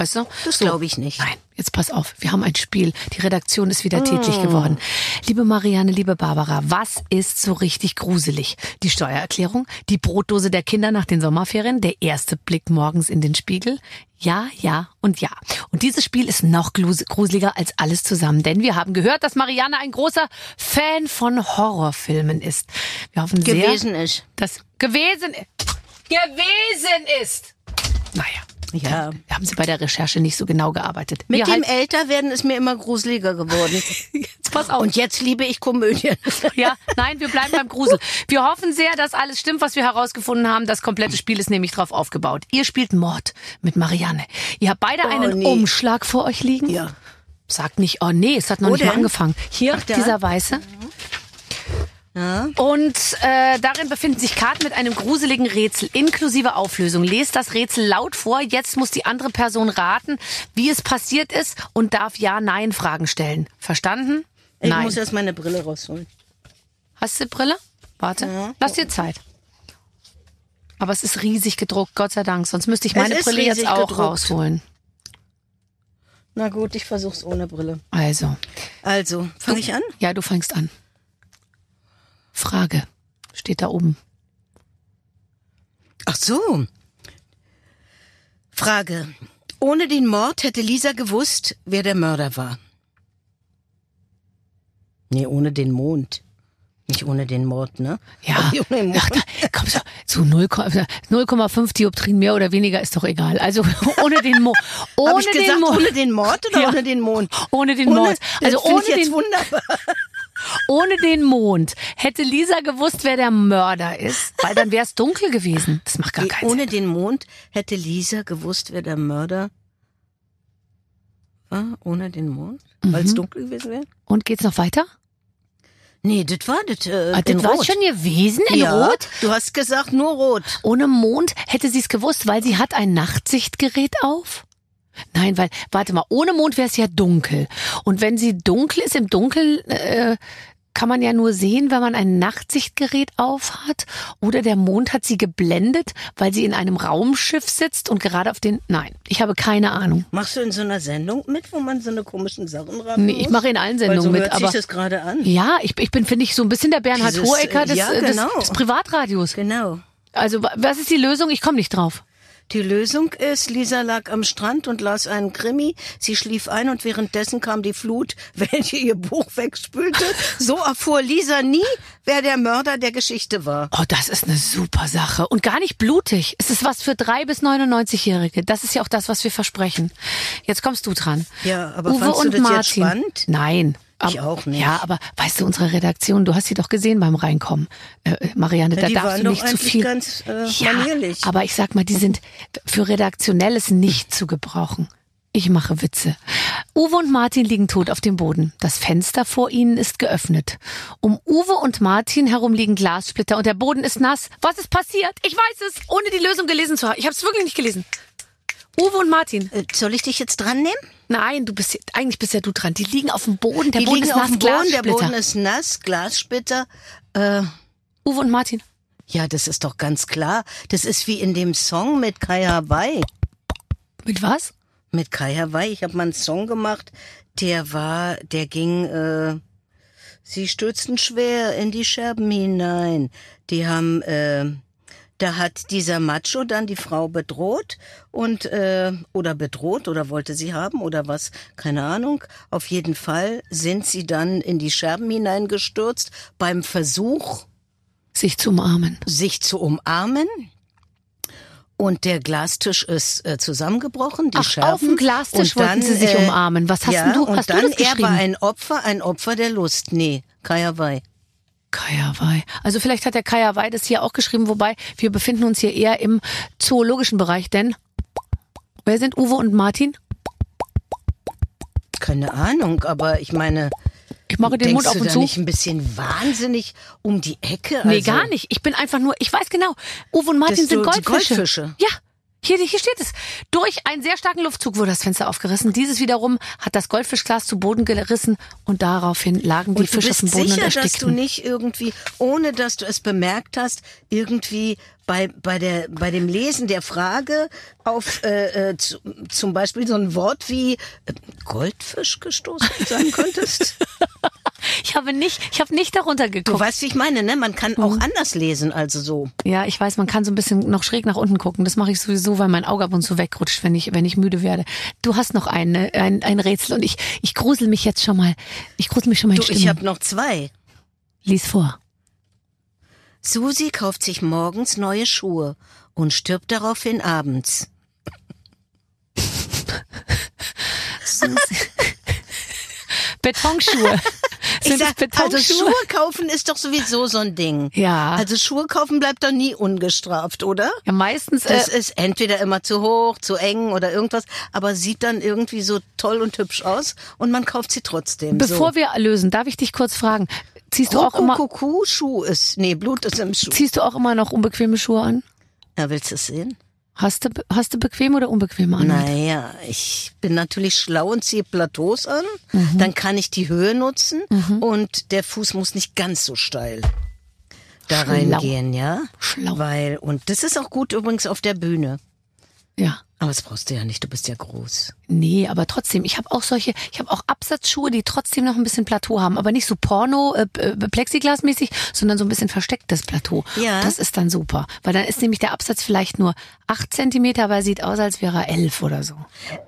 Weißt du? Das So. glaube ich nicht. Nein, jetzt pass auf. Wir haben ein Spiel. Die Redaktion ist wieder tätig geworden. Liebe Marianne, liebe Barbara, was ist so richtig gruselig? Die Steuererklärung, die Brotdose der Kinder nach den Sommerferien, der erste Blick morgens in den Spiegel? Ja, ja und ja. Und dieses Spiel ist noch gruseliger als alles zusammen. Denn wir haben gehört, dass Marianne ein großer Fan von Horrorfilmen ist. Wir hoffen sehr, Gewesen ist. dass gewesen, gewesen ist. Naja. Ja. Da haben Sie bei der Recherche nicht so genau gearbeitet. Mit Wir dem halt- Älterwerden ist mir immer gruseliger geworden. Jetzt pass auf. Und jetzt liebe ich Komödien. Ja, nein, wir bleiben beim Grusel. Wir hoffen sehr, dass alles stimmt, was wir herausgefunden haben. Das komplette Spiel ist nämlich drauf aufgebaut. Ihr spielt Mord mit Marianne. Ihr habt beide einen nee. Umschlag vor euch liegen. Ja. Sagt nicht, oh nee, es hat noch Wo nicht mal denn? angefangen. Hier, Ach, da? dieser weiße. Ja. Und äh, darin befinden sich Karten mit einem gruseligen Rätsel inklusive Auflösung. Lest das Rätsel laut vor. Jetzt muss die andere Person raten, wie es passiert ist und darf Ja-Nein-Fragen stellen. Verstanden? Ich Nein. muss erst meine Brille rausholen. Hast du Brille? Warte, Ja. lass dir Zeit. Aber es ist riesig gedruckt, Gott sei Dank. Sonst müsste ich meine Es ist Brille jetzt riesig auch gedruckt. rausholen. Na gut, ich versuch's ohne Brille. Also, Also, fange ich an? ja, du fängst an. Frage steht da oben. Ach so. Frage. Ohne den Mord hätte Lisa gewusst, wer der Mörder war. Nee, ohne den Mond. Nicht ohne den Mord, ne? Ja, Aber ohne den Mond. ach, da, komm so, so null Komma fünf Dioptrien mehr oder weniger ist doch egal. Also ohne den Mond. Ohne Hab ich den gesagt, Mond. ohne den Mord oder Ja. ohne den Mond? Ohne den Ohne, Mond. Also das find ohne ich jetzt den, wunderbar. ohne den Mond hätte Lisa gewusst, wer der Mörder ist, weil dann wäre es dunkel gewesen. Das macht gar keinen Sinn. Ohne den Mond hätte Lisa gewusst, wer der Mörder war. Ohne den Mond? Weil es dunkel gewesen wäre? Und geht's noch weiter? Nee, das war das äh, Ah, in das war Rot. schon gewesen in ja, Rot? du hast gesagt nur Rot. Ohne Mond hätte sie es gewusst, weil sie hat ein Nachtsichtgerät auf? Nein, weil, warte mal, ohne Mond wäre es ja dunkel. Und wenn sie dunkel ist, im Dunkeln äh, kann man ja nur sehen, wenn man ein Nachtsichtgerät auf hat. Oder der Mond hat sie geblendet, weil sie in einem Raumschiff sitzt und gerade auf den... Nein, ich habe keine Ahnung. Machst du in so einer Sendung mit, wo man so eine komischen Sachen raten Nee, ich muss? mache in allen Weil Sendungen so mit, hört aber... sich das gerade an. Ja, ich, ich bin, finde ich, so ein bisschen der Bernhard Dieses, Hohecker des, ja, äh, des, genau. des Privatradios. Genau. Also, wa- was ist die Lösung? Ich komme nicht drauf. Die Lösung ist, Lisa lag am Strand und las einen Krimi. Sie schlief ein und währenddessen kam die Flut, welche ihr Buch wegspülte. So erfuhr Lisa nie, wer der Mörder der Geschichte war. Oh, das ist eine super Sache. Und gar nicht blutig. Es ist was für drei bis neunundneunzig-Jährige. Das ist ja auch das, was wir versprechen. Jetzt kommst du dran. Ja, aber Uwe fandst du und das jetzt Martin. spannend? Nein. Ich auch nicht. Ja, aber weißt du, unsere Redaktion, du hast sie doch gesehen beim Reinkommen. Äh, Marianne, Ja, da die darfst waren du doch nicht zu eigentlich viel. ganz, äh, ja, manierlich. aber ich sag mal, die sind für Redaktionelles nicht zu gebrauchen. Ich mache Witze. Uwe und Martin liegen tot auf dem Boden. Das Fenster vor ihnen ist geöffnet. Um Uwe und Martin herum liegen Glassplitter und der Boden ist nass. Was ist passiert? Ich weiß es, ohne die Lösung gelesen zu haben. Ich habe es wirklich nicht gelesen. Uwe und Martin. Äh, Soll ich dich jetzt dran nehmen? Nein, du bist eigentlich bist ja du dran. Die liegen auf dem Boden. Der Die Boden liegen ist auf nass. dem Boden, der Glassplitter. Boden ist nass, Glassplitter. Äh, Uwe und Martin. ja, das ist doch ganz klar. Das ist wie in dem Song mit Kai Hawaii. Mit was? Mit Kai Hawaii. Ich habe mal einen Song gemacht, der war, der ging, äh, sie stürzten schwer in die Scherben hinein. Die haben, äh, da hat dieser Macho dann die Frau bedroht und, äh, oder bedroht oder wollte sie haben oder was, keine Ahnung. Auf jeden Fall sind sie dann in die Scherben hineingestürzt beim Versuch, Sich zu umarmen. sich zu umarmen. Und der Glastisch ist äh, zusammengebrochen, die Ach, Scherben. auf dem Glastisch Und wollten sie sich umarmen. Was hast ja, denn du- und hast du dann, das geschrieben? er war ein Opfer, ein Opfer der Lust. Nee, Kai Hawaii. Kajawai. Also vielleicht hat der Kajawai das hier auch geschrieben, wobei wir befinden uns hier eher im zoologischen Bereich, denn wer sind Uwe und Martin? Keine Ahnung, aber ich meine, Ich mache den denkst Mund auf du und da zu. nicht ein bisschen wahnsinnig um die Ecke? Nee, Also, gar nicht. Ich bin einfach nur, ich weiß genau, Uwe und Martin Dass sind du die Goldfische. Goldfische. Ja, Hier, hier steht es. Durch einen sehr starken Luftzug wurde das Fenster aufgerissen. Dieses wiederum hat das Goldfischglas zu Boden gerissen und daraufhin lagen die Und Fische auf dem Boden sicher, und erstickten. dass du nicht irgendwie, ohne dass du es bemerkt hast, irgendwie bei bei der bei dem Lesen der Frage auf äh, äh, zu, zum Beispiel so ein Wort wie äh, Goldfisch gestoßen sein könntest? Ich habe nicht, ich habe nicht darunter Du geguckt. weißt, wie ich meine, ne? Man kann auch anders lesen, also so. Ja, ich weiß, man kann so ein bisschen noch schräg nach unten gucken. Das mache ich sowieso, weil mein Auge ab und zu wegrutscht, wenn ich wenn ich müde werde. Du hast noch eine, ein ein Rätsel und ich ich grusel mich jetzt schon mal. Ich grusel mich schon mal in Du, Stimmung. ich habe noch zwei. Lies vor. Susi kauft sich morgens neue Schuhe und stirbt daraufhin abends. Betonschuhe. Ich Sind es sag, Betonschuhe? also Schuhe kaufen ist doch sowieso so ein Ding. Ja. Also Schuhe kaufen bleibt doch nie ungestraft, oder? Ja, meistens. Das äh, ist entweder immer zu hoch, zu eng oder irgendwas, aber sieht dann irgendwie so toll und hübsch aus und man kauft sie trotzdem. Bevor so. wir lösen, darf ich dich kurz fragen? Ziehst du auch immer, Kuckuck, Schuh ist, nee, Blut ist im Schuh. ziehst du auch immer noch unbequeme Schuhe an? Ja, willst du es sehen? Hast du, hast du bequeme oder unbequeme an? Naja, ich bin natürlich schlau und ziehe Plateaus an, Mhm. dann kann ich die Höhe nutzen und der Fuß muss nicht ganz so steil da Schlau. reingehen, ja? Schlau. Weil, und das ist auch gut übrigens auf der Bühne. Ja. Aber das brauchst du ja nicht, du bist ja groß. Nee, aber trotzdem, ich habe auch solche, ich habe auch Absatzschuhe, die trotzdem noch ein bisschen Plateau haben, aber nicht so Porno, äh, äh, Plexiglasmäßig, sondern so ein bisschen verstecktes Plateau. Ja. Das ist dann super, weil dann ist nämlich der Absatz vielleicht nur acht Zentimeter, aber er sieht aus, als wäre er elf oder so.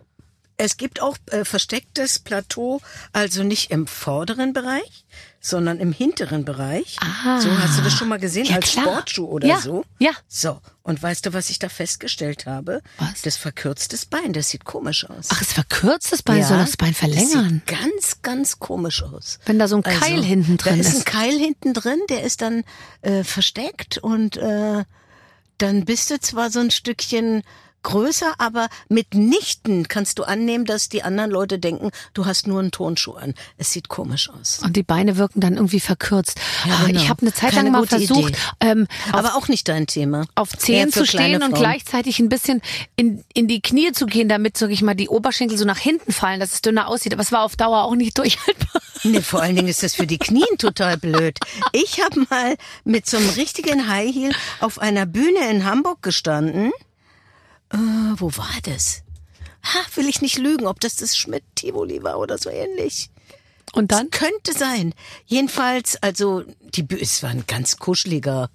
Es gibt auch äh, verstecktes Plateau, also nicht im vorderen Bereich, sondern im hinteren Bereich. Ah. So, hast du das schon mal gesehen, Ja, als klar. Sportschuh oder Ja, so? ja. So, und weißt du, was ich da festgestellt habe? Was? Das verkürztes Bein, das sieht komisch aus. Ach, es verkürzt das Bein, soll das Bein verlängern? Das sieht ganz, ganz komisch aus. Wenn da so ein Keil hinten drin da ist. ist. ein Keil hinten drin, der ist dann äh, versteckt und äh, dann bist du zwar so ein Stückchen größer, aber mitnichten kannst du annehmen, dass die anderen Leute denken, du hast nur einen Turnschuh an. Es sieht komisch aus. Und die Beine wirken dann irgendwie verkürzt. Ja, Ah, genau. Ich habe eine Zeit Keine lang mal gute versucht, Idee. ähm, auf, Aber auch nicht dein Thema. auf Eher Zehen für zu stehen kleine und Frauen. gleichzeitig ein bisschen in, in die Knie zu gehen, damit, sag ich mal, die Oberschenkel so nach hinten fallen, dass es dünner aussieht. Aber es war auf Dauer auch nicht durchhaltbar. Nee, vor allen Dingen ist das für die Knien total blöd. Ich habe mal mit so einem richtigen High Heel auf einer Bühne in Hamburg gestanden. Äh, wo war das? Ha, will ich nicht lügen, ob das das Schmidt-Tivoli war oder so ähnlich. Und dann? Das könnte sein. Jedenfalls, also die Bühne, es war ein ganz kuscheliger,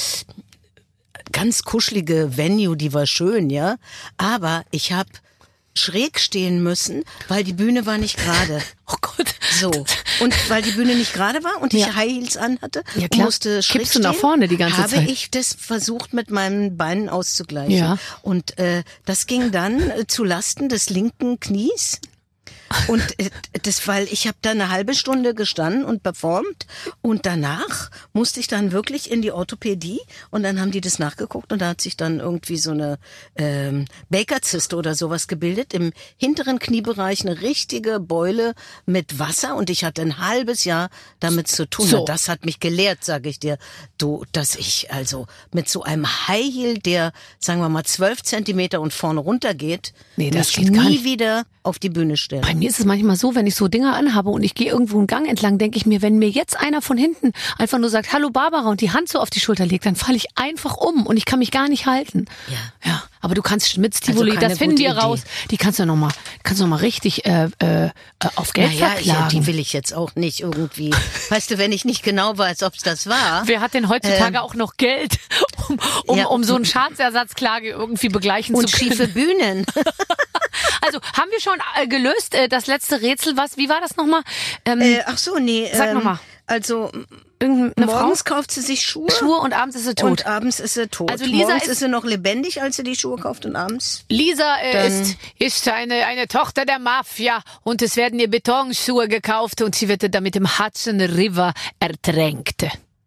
ganz kuschelige Venue, die war schön, ja. Aber ich habe schräg stehen müssen, weil die Bühne war nicht gerade. Oh Gott. So. Und weil die Bühne nicht gerade war und ich Ja. High Heels anhatte Ja, und klar. musste schräg Kippst du nach stehen, vorne die ganze habe Zeit. ich das versucht mit meinen Beinen auszugleichen. Ja. Und äh, das ging dann äh, zu Lasten des linken Knies. Und äh, das, weil ich habe da eine halbe Stunde gestanden und performt und danach musste ich dann wirklich in die Orthopädie und dann haben die das nachgeguckt und da hat sich dann irgendwie so eine ähm, Baker-Zyste oder sowas gebildet. Im hinteren Kniebereich eine richtige Beule mit Wasser und ich hatte ein halbes Jahr damit zu tun. So. Und das hat mich gelehrt, sage ich dir, du, dass ich also mit so einem High Heel, der, sagen wir mal, zwölf Zentimeter und vorne runter geht, Nee, das mich geht gar nie nicht. wieder auf die Bühne stellen. Bei mir ist es manchmal so, wenn ich so Dinger anhabe und ich gehe irgendwo einen Gang entlang, denke ich mir, wenn mir jetzt einer von hinten einfach nur sagt, hallo Barbara und die Hand so auf die Schulter legt, dann falle ich einfach um und ich kann mich gar nicht halten. Ja. Ja, aber du kannst Schmitz-Tivoli, Also keine das finden gute wir Idee. raus. Die kannst du noch mal, kannst du noch mal richtig äh, äh, auf Geld Naja, ich, verklagen. die will ich jetzt auch nicht irgendwie. Weißt du, wenn ich nicht genau weiß, ob es das war. Wer hat denn heutzutage auch noch Geld, um, um, Ja. um so einen Schadensersatzklage irgendwie begleichen Und zu können? schiefe Bühnen. Also haben wir schon äh, gelöst äh, das letzte Rätsel. Was? Wie war das nochmal? Ähm, äh, ach so, nee. Sag ähm, noch mal. Also irgendeine morgens Frau? kauft sie sich Schuhe. Schuhe und abends ist sie tot. Und abends ist sie tot. Also Lisa morgens ist- ist sie noch lebendig, als sie die Schuhe kauft und abends. Lisa äh, Dann- ist, ist eine, eine Tochter der Mafia und es werden ihr Betonschuhe gekauft und sie wird damit im Hudson River ertränkt.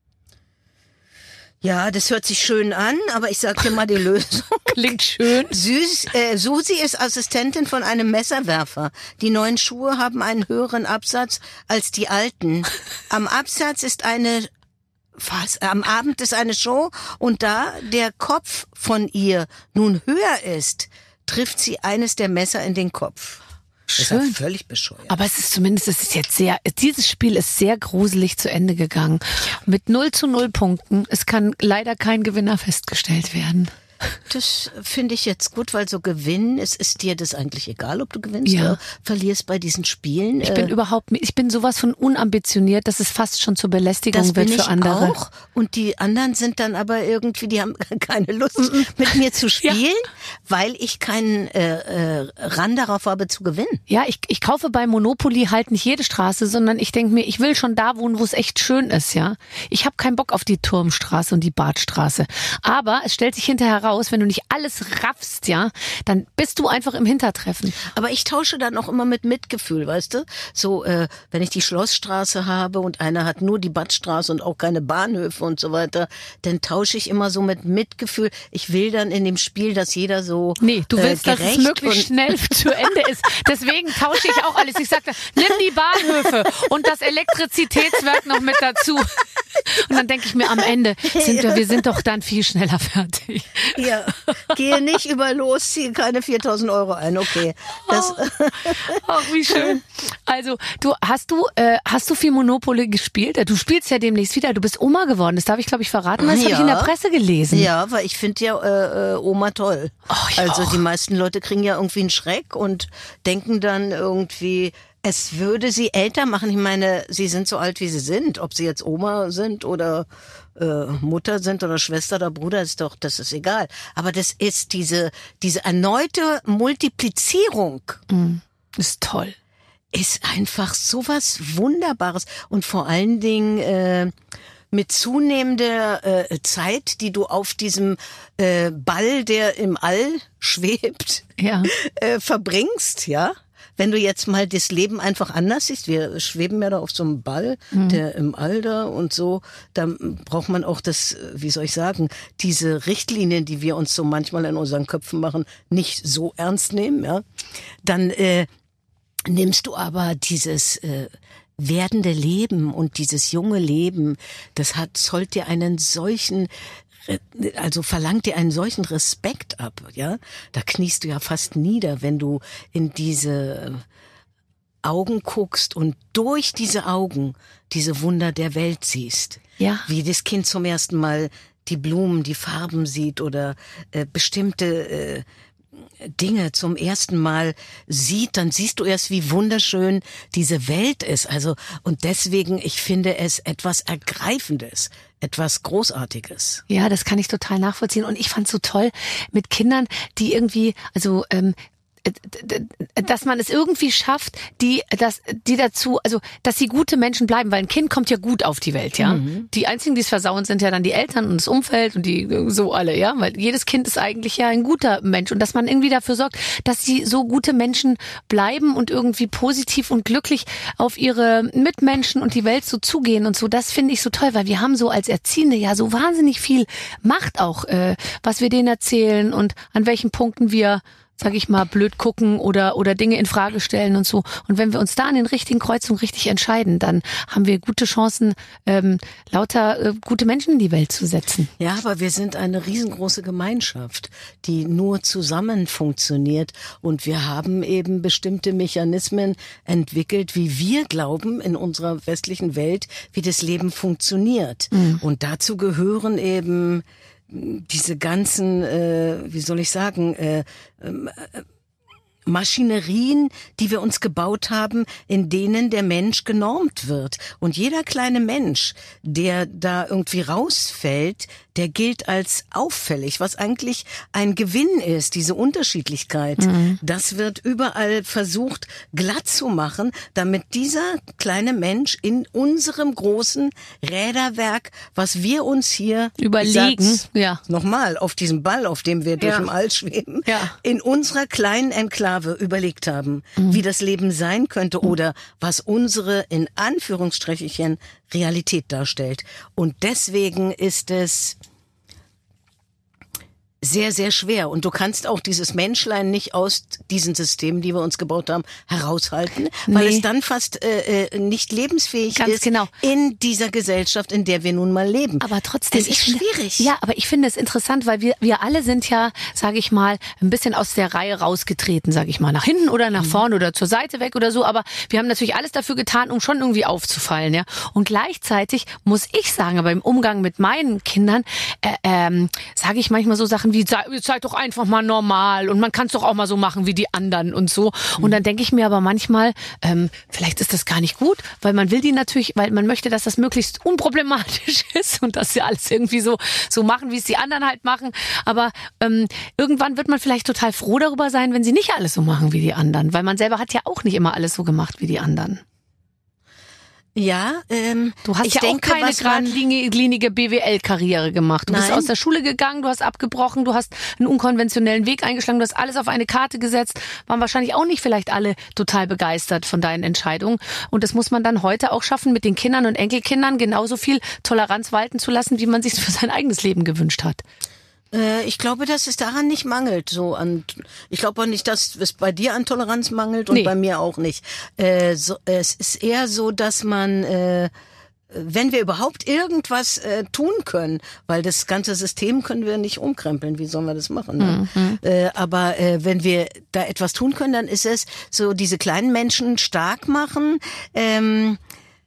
Ja, das hört sich schön an, aber ich sag dir mal die Lösung. Klingt schön. Süß, äh, Susi ist Assistentin von einem Messerwerfer. Die neuen Schuhe haben einen höheren Absatz als die alten. Am Absatz ist eine Was? Am Abend ist eine Show und da der Kopf von ihr nun höher ist, trifft sie eines der Messer in den Kopf. Schön. Das ist ja völlig bescheuert. Aber es ist zumindest, es ist jetzt sehr, dieses Spiel ist sehr gruselig zu Ende gegangen. Mit null zu null Punkten. Es kann leider kein Gewinner festgestellt werden. Das finde ich jetzt gut, weil so gewinnen, es ist dir das eigentlich egal, ob du gewinnst Ja. oder verlierst bei diesen Spielen. Ich bin Äh, überhaupt, ich bin sowas von unambitioniert, dass es fast schon zur Belästigung Das wird bin für ich andere. auch. Und die anderen sind dann aber irgendwie, die haben keine Lust mit mir zu spielen, weil ich keinen äh, äh, Ran darauf habe zu gewinnen. Ja, ich, ich kaufe bei Monopoly halt nicht jede Straße, sondern ich denke mir, ich will schon da wohnen, wo es echt schön ist, ja. Ich habe keinen Bock auf die Turmstraße und die Badstraße. Aber es stellt sich hinterher raus, wenn du nicht alles raffst, ja, dann bist du einfach im Hintertreffen. Aber ich tausche dann auch immer mit Mitgefühl, weißt du? So, äh, wenn ich die Schlossstraße habe und einer hat nur die Badstraße und auch keine Bahnhöfe und so weiter, dann tausche ich immer so mit Mitgefühl. Ich will dann in dem Spiel, dass jeder so Nee, du willst, äh, dass es gerecht möglichst und schnell zu Ende ist. Deswegen tausche ich auch alles. Ich sagte, nimm die Bahnhöfe und das Elektrizitätswerk noch mit dazu. Und dann denke ich mir am Ende, sind wir, wir sind doch dann viel schneller fertig. ja, gehe nicht über los, ziehe keine viertausend Euro ein, okay. Das, Ach, wie schön. Also, du hast du äh, hast du viel Monopoly gespielt? Du spielst ja demnächst wieder. Du bist Oma geworden. Das darf ich, glaube ich, verraten. Das habe ich in der Presse gelesen. Ja, weil ich finde ja äh, äh, Oma toll. Oh, ich also auch. die meisten Leute kriegen ja irgendwie einen Schreck und denken dann irgendwie, es würde sie älter machen. Ich meine, sie sind so alt, wie sie sind. Ob sie jetzt Oma sind oder äh, Mutter sind oder Schwester oder Bruder, ist doch, das ist egal. Aber das ist diese diese erneute Multiplizierung. Ist toll. Ist einfach sowas Wunderbares und vor allen Dingen äh, mit zunehmender äh, Zeit, die du auf diesem äh, Ball, der im All schwebt, Ja. äh, verbringst, ja. Wenn du jetzt mal das Leben einfach anders siehst, wir schweben ja da auf so einem Ball, der im All da und so, dann braucht man auch das, wie soll ich sagen, diese Richtlinien, die wir uns so manchmal in unseren Köpfen machen, nicht so ernst nehmen, ja. Dann äh, nimmst du aber dieses äh, werdende Leben und dieses junge Leben, das hat, zollt dir einen solchen, also verlangt dir einen solchen Respekt ab, ja? Da kniest du ja fast nieder, wenn du in diese Augen guckst und durch diese Augen diese Wunder der Welt siehst. Ja. Wie das Kind zum ersten Mal die Blumen, die Farben sieht oder äh, bestimmte äh, Dinge zum ersten Mal sieht, dann siehst du erst, wie wunderschön diese Welt ist. Also, und deswegen, ich finde es etwas Ergreifendes, etwas Großartiges. Ja, das kann ich total nachvollziehen. Und ich fand's so toll mit Kindern, die irgendwie, also ähm, dass man es irgendwie schafft, die, dass, die dazu, also, dass sie gute Menschen bleiben, weil ein Kind kommt ja gut auf die Welt, ja. Mhm. Die einzigen, die es versauen, sind ja dann die Eltern und das Umfeld und die, so alle, ja. Weil jedes Kind ist eigentlich ja ein guter Mensch und dass man irgendwie dafür sorgt, dass sie so gute Menschen bleiben und irgendwie positiv und glücklich auf ihre Mitmenschen und die Welt so zugehen und so, das finde ich so toll, weil wir haben so als Erziehende ja so wahnsinnig viel Macht auch, äh, was wir denen erzählen und an welchen Punkten wir, sag ich mal, blöd gucken oder oder Dinge in Frage stellen und so. Und wenn wir uns da an den richtigen Kreuzungen richtig entscheiden, dann haben wir gute Chancen, ähm, lauter äh, gute Menschen in die Welt zu setzen. Ja, aber wir sind eine riesengroße Gemeinschaft, die nur zusammen funktioniert. Und wir haben eben bestimmte Mechanismen entwickelt, wie wir glauben in unserer westlichen Welt, wie das Leben funktioniert. Mhm. Und dazu gehören eben diese ganzen, äh, wie soll ich sagen, äh, äh, Maschinerien, die wir uns gebaut haben, in denen der Mensch genormt wird. Und jeder kleine Mensch, der da irgendwie rausfällt, der gilt als auffällig, was eigentlich ein Gewinn ist, diese Unterschiedlichkeit. Mhm. Das wird überall versucht glatt zu machen, damit dieser kleine Mensch in unserem großen Räderwerk, was wir uns hier überlegen, Satz, ja. nochmal auf diesem Ball, auf dem wir durch ja. den All schweben, ja. in unserer kleinen Enklave überlegt haben, mhm. wie das Leben sein könnte oder was unsere, in Anführungsstrichen, Realität darstellt. Und deswegen ist es sehr, sehr schwer. Und du kannst auch dieses Menschlein nicht aus diesen Systemen, die wir uns gebaut haben, heraushalten, weil Nee. es dann fast äh, äh, nicht lebensfähig Ganz ist genau. in dieser Gesellschaft, in der wir nun mal leben. Aber trotzdem, es ist ich finde, schwierig. Ja, aber ich finde es interessant, weil wir wir alle sind ja, sage ich mal, ein bisschen aus der Reihe rausgetreten, sage ich mal, nach hinten oder nach vorne oder zur Seite weg oder so. Aber wir haben natürlich alles dafür getan, um schon irgendwie aufzufallen, ja. Und gleichzeitig muss ich sagen, aber im Umgang mit meinen Kindern äh, ähm, sage ich manchmal so Sachen wie: Sei, seid doch einfach mal normal und man kann es doch auch mal so machen wie die anderen und so. Und dann denke ich mir aber manchmal, ähm, vielleicht ist das gar nicht gut, weil man will die natürlich, weil man möchte, dass das möglichst unproblematisch ist und dass sie alles irgendwie so so machen, wie es die anderen halt machen. Aber ähm, irgendwann wird man vielleicht total froh darüber sein, wenn sie nicht alles so machen wie die anderen, weil man selber hat ja auch nicht immer alles so gemacht wie die anderen. Ja, ähm, Du hast ich ja denke, auch keine was man- geradlinige B W L-Karriere gemacht. Du bist Nein. aus der Schule gegangen, du hast abgebrochen, du hast einen unkonventionellen Weg eingeschlagen, du hast alles auf eine Karte gesetzt. Waren wahrscheinlich auch nicht vielleicht alle total begeistert von deinen Entscheidungen. Und das muss man dann heute auch schaffen, mit den Kindern und Enkelkindern genauso viel Toleranz walten zu lassen, wie man sich für sein eigenes Leben gewünscht hat. Äh, ich glaube, dass es daran nicht mangelt. So an, ich glaube auch nicht, dass es bei dir an Toleranz mangelt und Nee. bei mir auch nicht. Äh, so, es ist eher so, dass man, äh, wenn wir überhaupt irgendwas äh, tun können, weil das ganze System können wir nicht umkrempeln. Wie sollen wir das machen? Ne? Mhm. Äh, aber äh, wenn wir da etwas tun können, dann ist es so, diese kleinen Menschen stark machen. Ähm,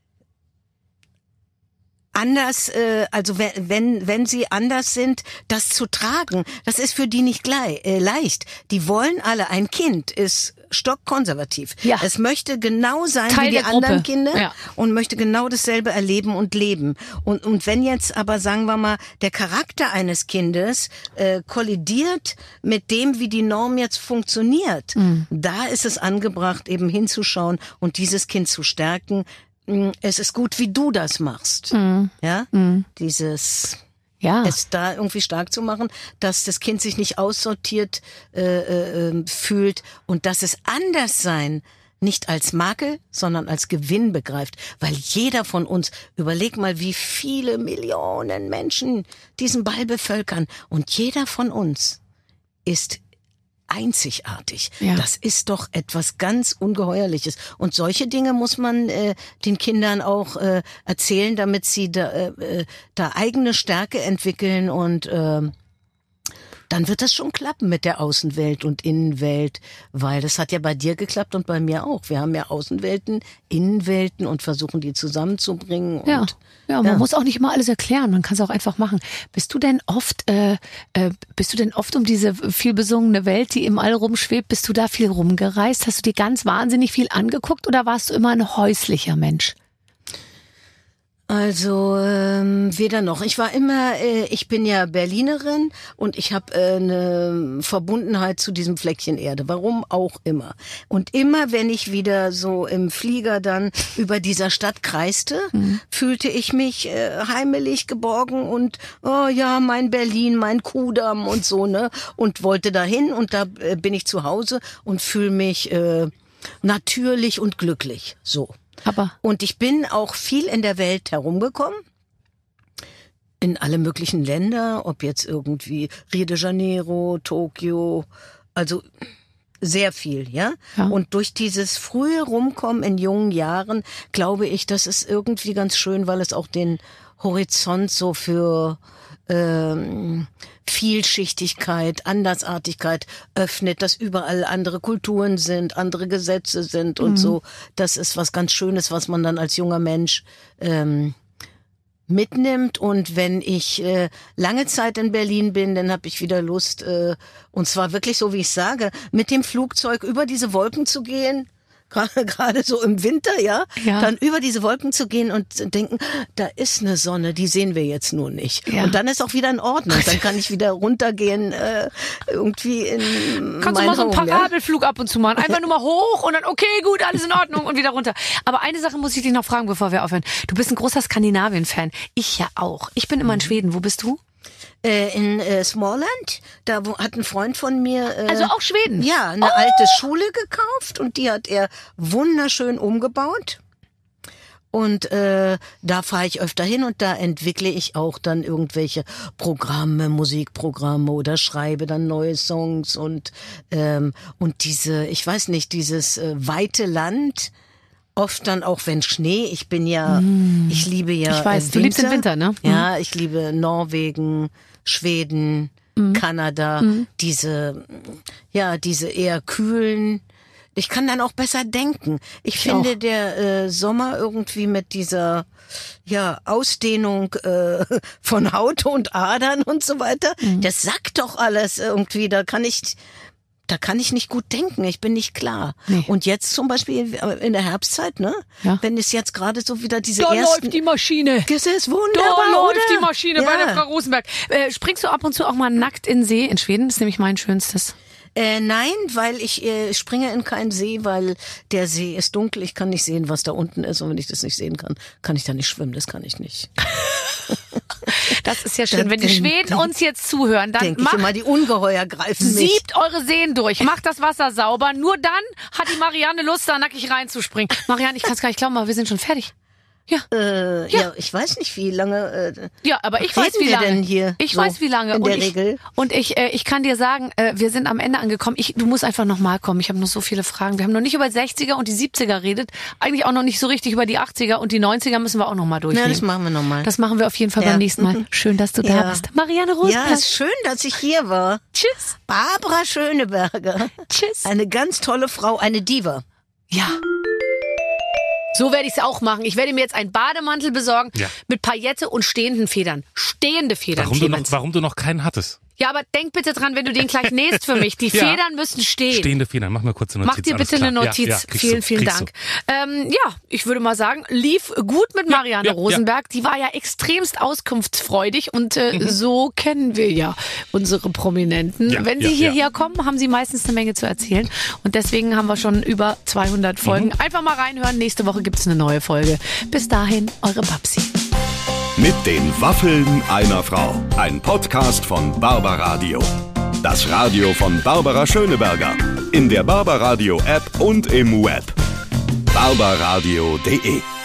anders, äh, also wenn, wenn wenn sie anders sind, das zu tragen, das ist für die nicht gleich, äh, leicht. Die wollen alle, ein Kind ist stockkonservativ. Ja. Es möchte genau sein Teil wie die der Gruppe. anderen Kinder Ja. und möchte genau dasselbe erleben und leben. Und und wenn jetzt aber, sagen wir mal, der Charakter eines Kindes äh, kollidiert mit dem, wie die Norm jetzt funktioniert, Mhm. da ist es angebracht, eben hinzuschauen und dieses Kind zu stärken. Es ist gut, wie du das machst. Mhm. Ja, dieses Ja. es da irgendwie stark zu machen, dass das Kind sich nicht aussortiert äh, äh, fühlt und dass es Anderssein nicht als Makel, sondern als Gewinn begreift. Weil jeder von uns, überleg mal, wie viele Millionen Menschen diesen Ball bevölkern und jeder von uns ist einzigartig. Ja. Das ist doch etwas ganz Ungeheuerliches. Und solche Dinge muss man äh, den Kindern auch äh, erzählen, damit sie da, äh, da eigene Stärke entwickeln und äh, dann wird das schon klappen mit der Außenwelt und Innenwelt, weil das hat ja bei dir geklappt und bei mir auch. Wir haben ja Außenwelten, Innenwelten und versuchen die zusammenzubringen. Und Ja, ja, man ja. muss auch nicht immer alles erklären, man kann es auch einfach machen. Bist du denn oft, äh, äh, bist du denn oft um diese viel besungene Welt, die im All rumschwebt, bist du da viel rumgereist? Hast du dir ganz wahnsinnig viel angeguckt oder warst du immer ein häuslicher Mensch? Also ähm, weder noch. Ich war immer, äh, ich bin ja Berlinerin und ich habe äh, eine Verbundenheit zu diesem Fleckchen Erde. Warum auch immer. Und immer, wenn ich wieder so im Flieger dann über dieser Stadt kreiste, mhm. fühlte ich mich äh, heimelig, geborgen und oh ja, mein Berlin, mein Kudamm und so, ne? Und wollte dahin und da äh, bin ich zu Hause und fühle mich äh, natürlich und glücklich. So. Aber Und ich bin auch viel in der Welt herumgekommen, in alle möglichen Länder, ob jetzt irgendwie Rio de Janeiro, Tokio, also sehr viel, ja? Ja. Und durch dieses frühe Rumkommen in jungen Jahren, glaube ich, das ist irgendwie ganz schön, weil es auch den Horizont so für ähm, Vielschichtigkeit, Andersartigkeit öffnet, dass überall andere Kulturen sind, andere Gesetze sind und mhm. so. Das ist was ganz Schönes, was man dann als junger Mensch ähm, mitnimmt. Und wenn ich äh, lange Zeit in Berlin bin, dann habe ich wieder Lust, äh, und zwar wirklich so, wie ich sage, mit dem Flugzeug über diese Wolken zu gehen. Gerade, gerade so im Winter, ja? Ja. Dann über diese Wolken zu gehen und denken, da ist eine Sonne, die sehen wir jetzt nur nicht. Ja. Und dann ist auch wieder in Ordnung. Dann kann ich wieder runtergehen, äh, irgendwie in kannst mein du mal so einen Home, Parabelflug ab und zu machen? Einfach nur mal hoch und dann, okay, gut, alles in Ordnung und wieder runter. Aber eine Sache muss ich dich noch fragen, bevor wir aufhören. Du bist ein großer Skandinavien-Fan. Ich ja auch. Ich bin immer in Schweden. Wo bist du? Äh, in äh, Småland, da wo, hat ein Freund von mir äh, Also auch Schweden? ja, eine Oh. alte Schule gekauft und die hat er wunderschön umgebaut. Und äh, da fahre ich öfter hin und da entwickle ich auch dann irgendwelche Programme, Musikprogramme oder schreibe dann neue Songs und ähm, und diese, ich weiß nicht, dieses äh, weite Land. Oft dann auch, wenn Schnee, ich bin ja, mm. ich liebe ja Ich weiß, äh, Winter. du liebst den Winter, ne? Ja, ich liebe Norwegen, Schweden, mm. Kanada, mm. diese, ja, diese eher kühlen. Ich kann dann auch besser denken. Ich, ich finde auch. der äh, Sommer irgendwie mit dieser, ja, Ausdehnung äh, von Haut und Adern und so weiter, mm. das sagt doch alles irgendwie, da kann ich... Da kann ich nicht gut denken, ich bin nicht klar. Nee. Und jetzt zum Beispiel in der Herbstzeit, ne? Ja. Wenn es jetzt gerade so wieder diese da ersten... Da läuft die Maschine. Das ist wunderbar, Da läuft oder? die Maschine ja. bei der Frau Rosenberg. Äh, springst du ab und zu auch mal nackt in den See in Schweden? Das ist nämlich mein schönstes. Äh, nein, weil ich äh, springe in keinen See, weil der See ist dunkel. Ich kann nicht sehen, was da unten ist. Und wenn ich das nicht sehen kann, kann ich da nicht schwimmen. Das kann ich nicht. Das ist ja schön. Wenn die Schweden uns jetzt zuhören, dann macht immer, die Ungeheuer greifen mich. Siebt eure Seen durch, macht das Wasser sauber. Nur dann hat die Marianne Lust, da nackig reinzuspringen. Marianne, ich kann es gar nicht glauben, aber wir sind schon fertig. Ja. Äh, ja. ja, ich weiß nicht, wie lange. Äh, ja, aber ich weiß, wie lange. Denn hier ich so weiß, wie lange. In der und ich, Regel. Und ich, äh, ich kann dir sagen, äh, wir sind am Ende angekommen. Ich, du musst einfach nochmal kommen. Ich habe noch so viele Fragen. Wir haben noch nicht über sechziger und die siebziger geredet. Eigentlich auch noch nicht so richtig über die achtziger und die neunziger müssen wir auch nochmal durchnehmen. Ja, das machen wir nochmal. Das machen wir auf jeden Fall ja. beim nächsten Mal. Schön, dass du ja. da bist. Marianne Rosenberg. Ja, ist schön, dass ich hier war. Tschüss. Barbara Schöneberger. Tschüss. Eine ganz tolle Frau, eine Diva. Ja. So werde ich es auch machen. Ich werde mir jetzt einen Bademantel besorgen ja. mit Paillette und stehenden Federn. Stehende Federn. Warum du, noch, warum du noch keinen hattest? Ja, aber denk bitte dran, wenn du den gleich nähst für mich. Die ja. Federn müssen stehen. Stehende Federn. Mach mir kurz eine Notiz. Mach dir bitte eine Notiz. Ja, ja, vielen, du, vielen Dank. Ähm, ja, ich würde mal sagen, lief gut mit Marianne ja, ja, Rosenberg. Ja. Die war ja extremst auskunftsfreudig und äh, mhm. so kennen wir ja unsere Prominenten. Ja, wenn sie ja, hierher ja. kommen, haben sie meistens eine Menge zu erzählen. Und deswegen haben wir schon über zweihundert Folgen. Mhm. Einfach mal reinhören. Nächste Woche gibt's eine neue Folge. Bis dahin, eure Babsi. Mit den Waffeln einer Frau. Ein Podcast von Barbaradio. Das Radio von Barbara Schöneberger. In der Barbaradio App und im Web. barbaradio punkt de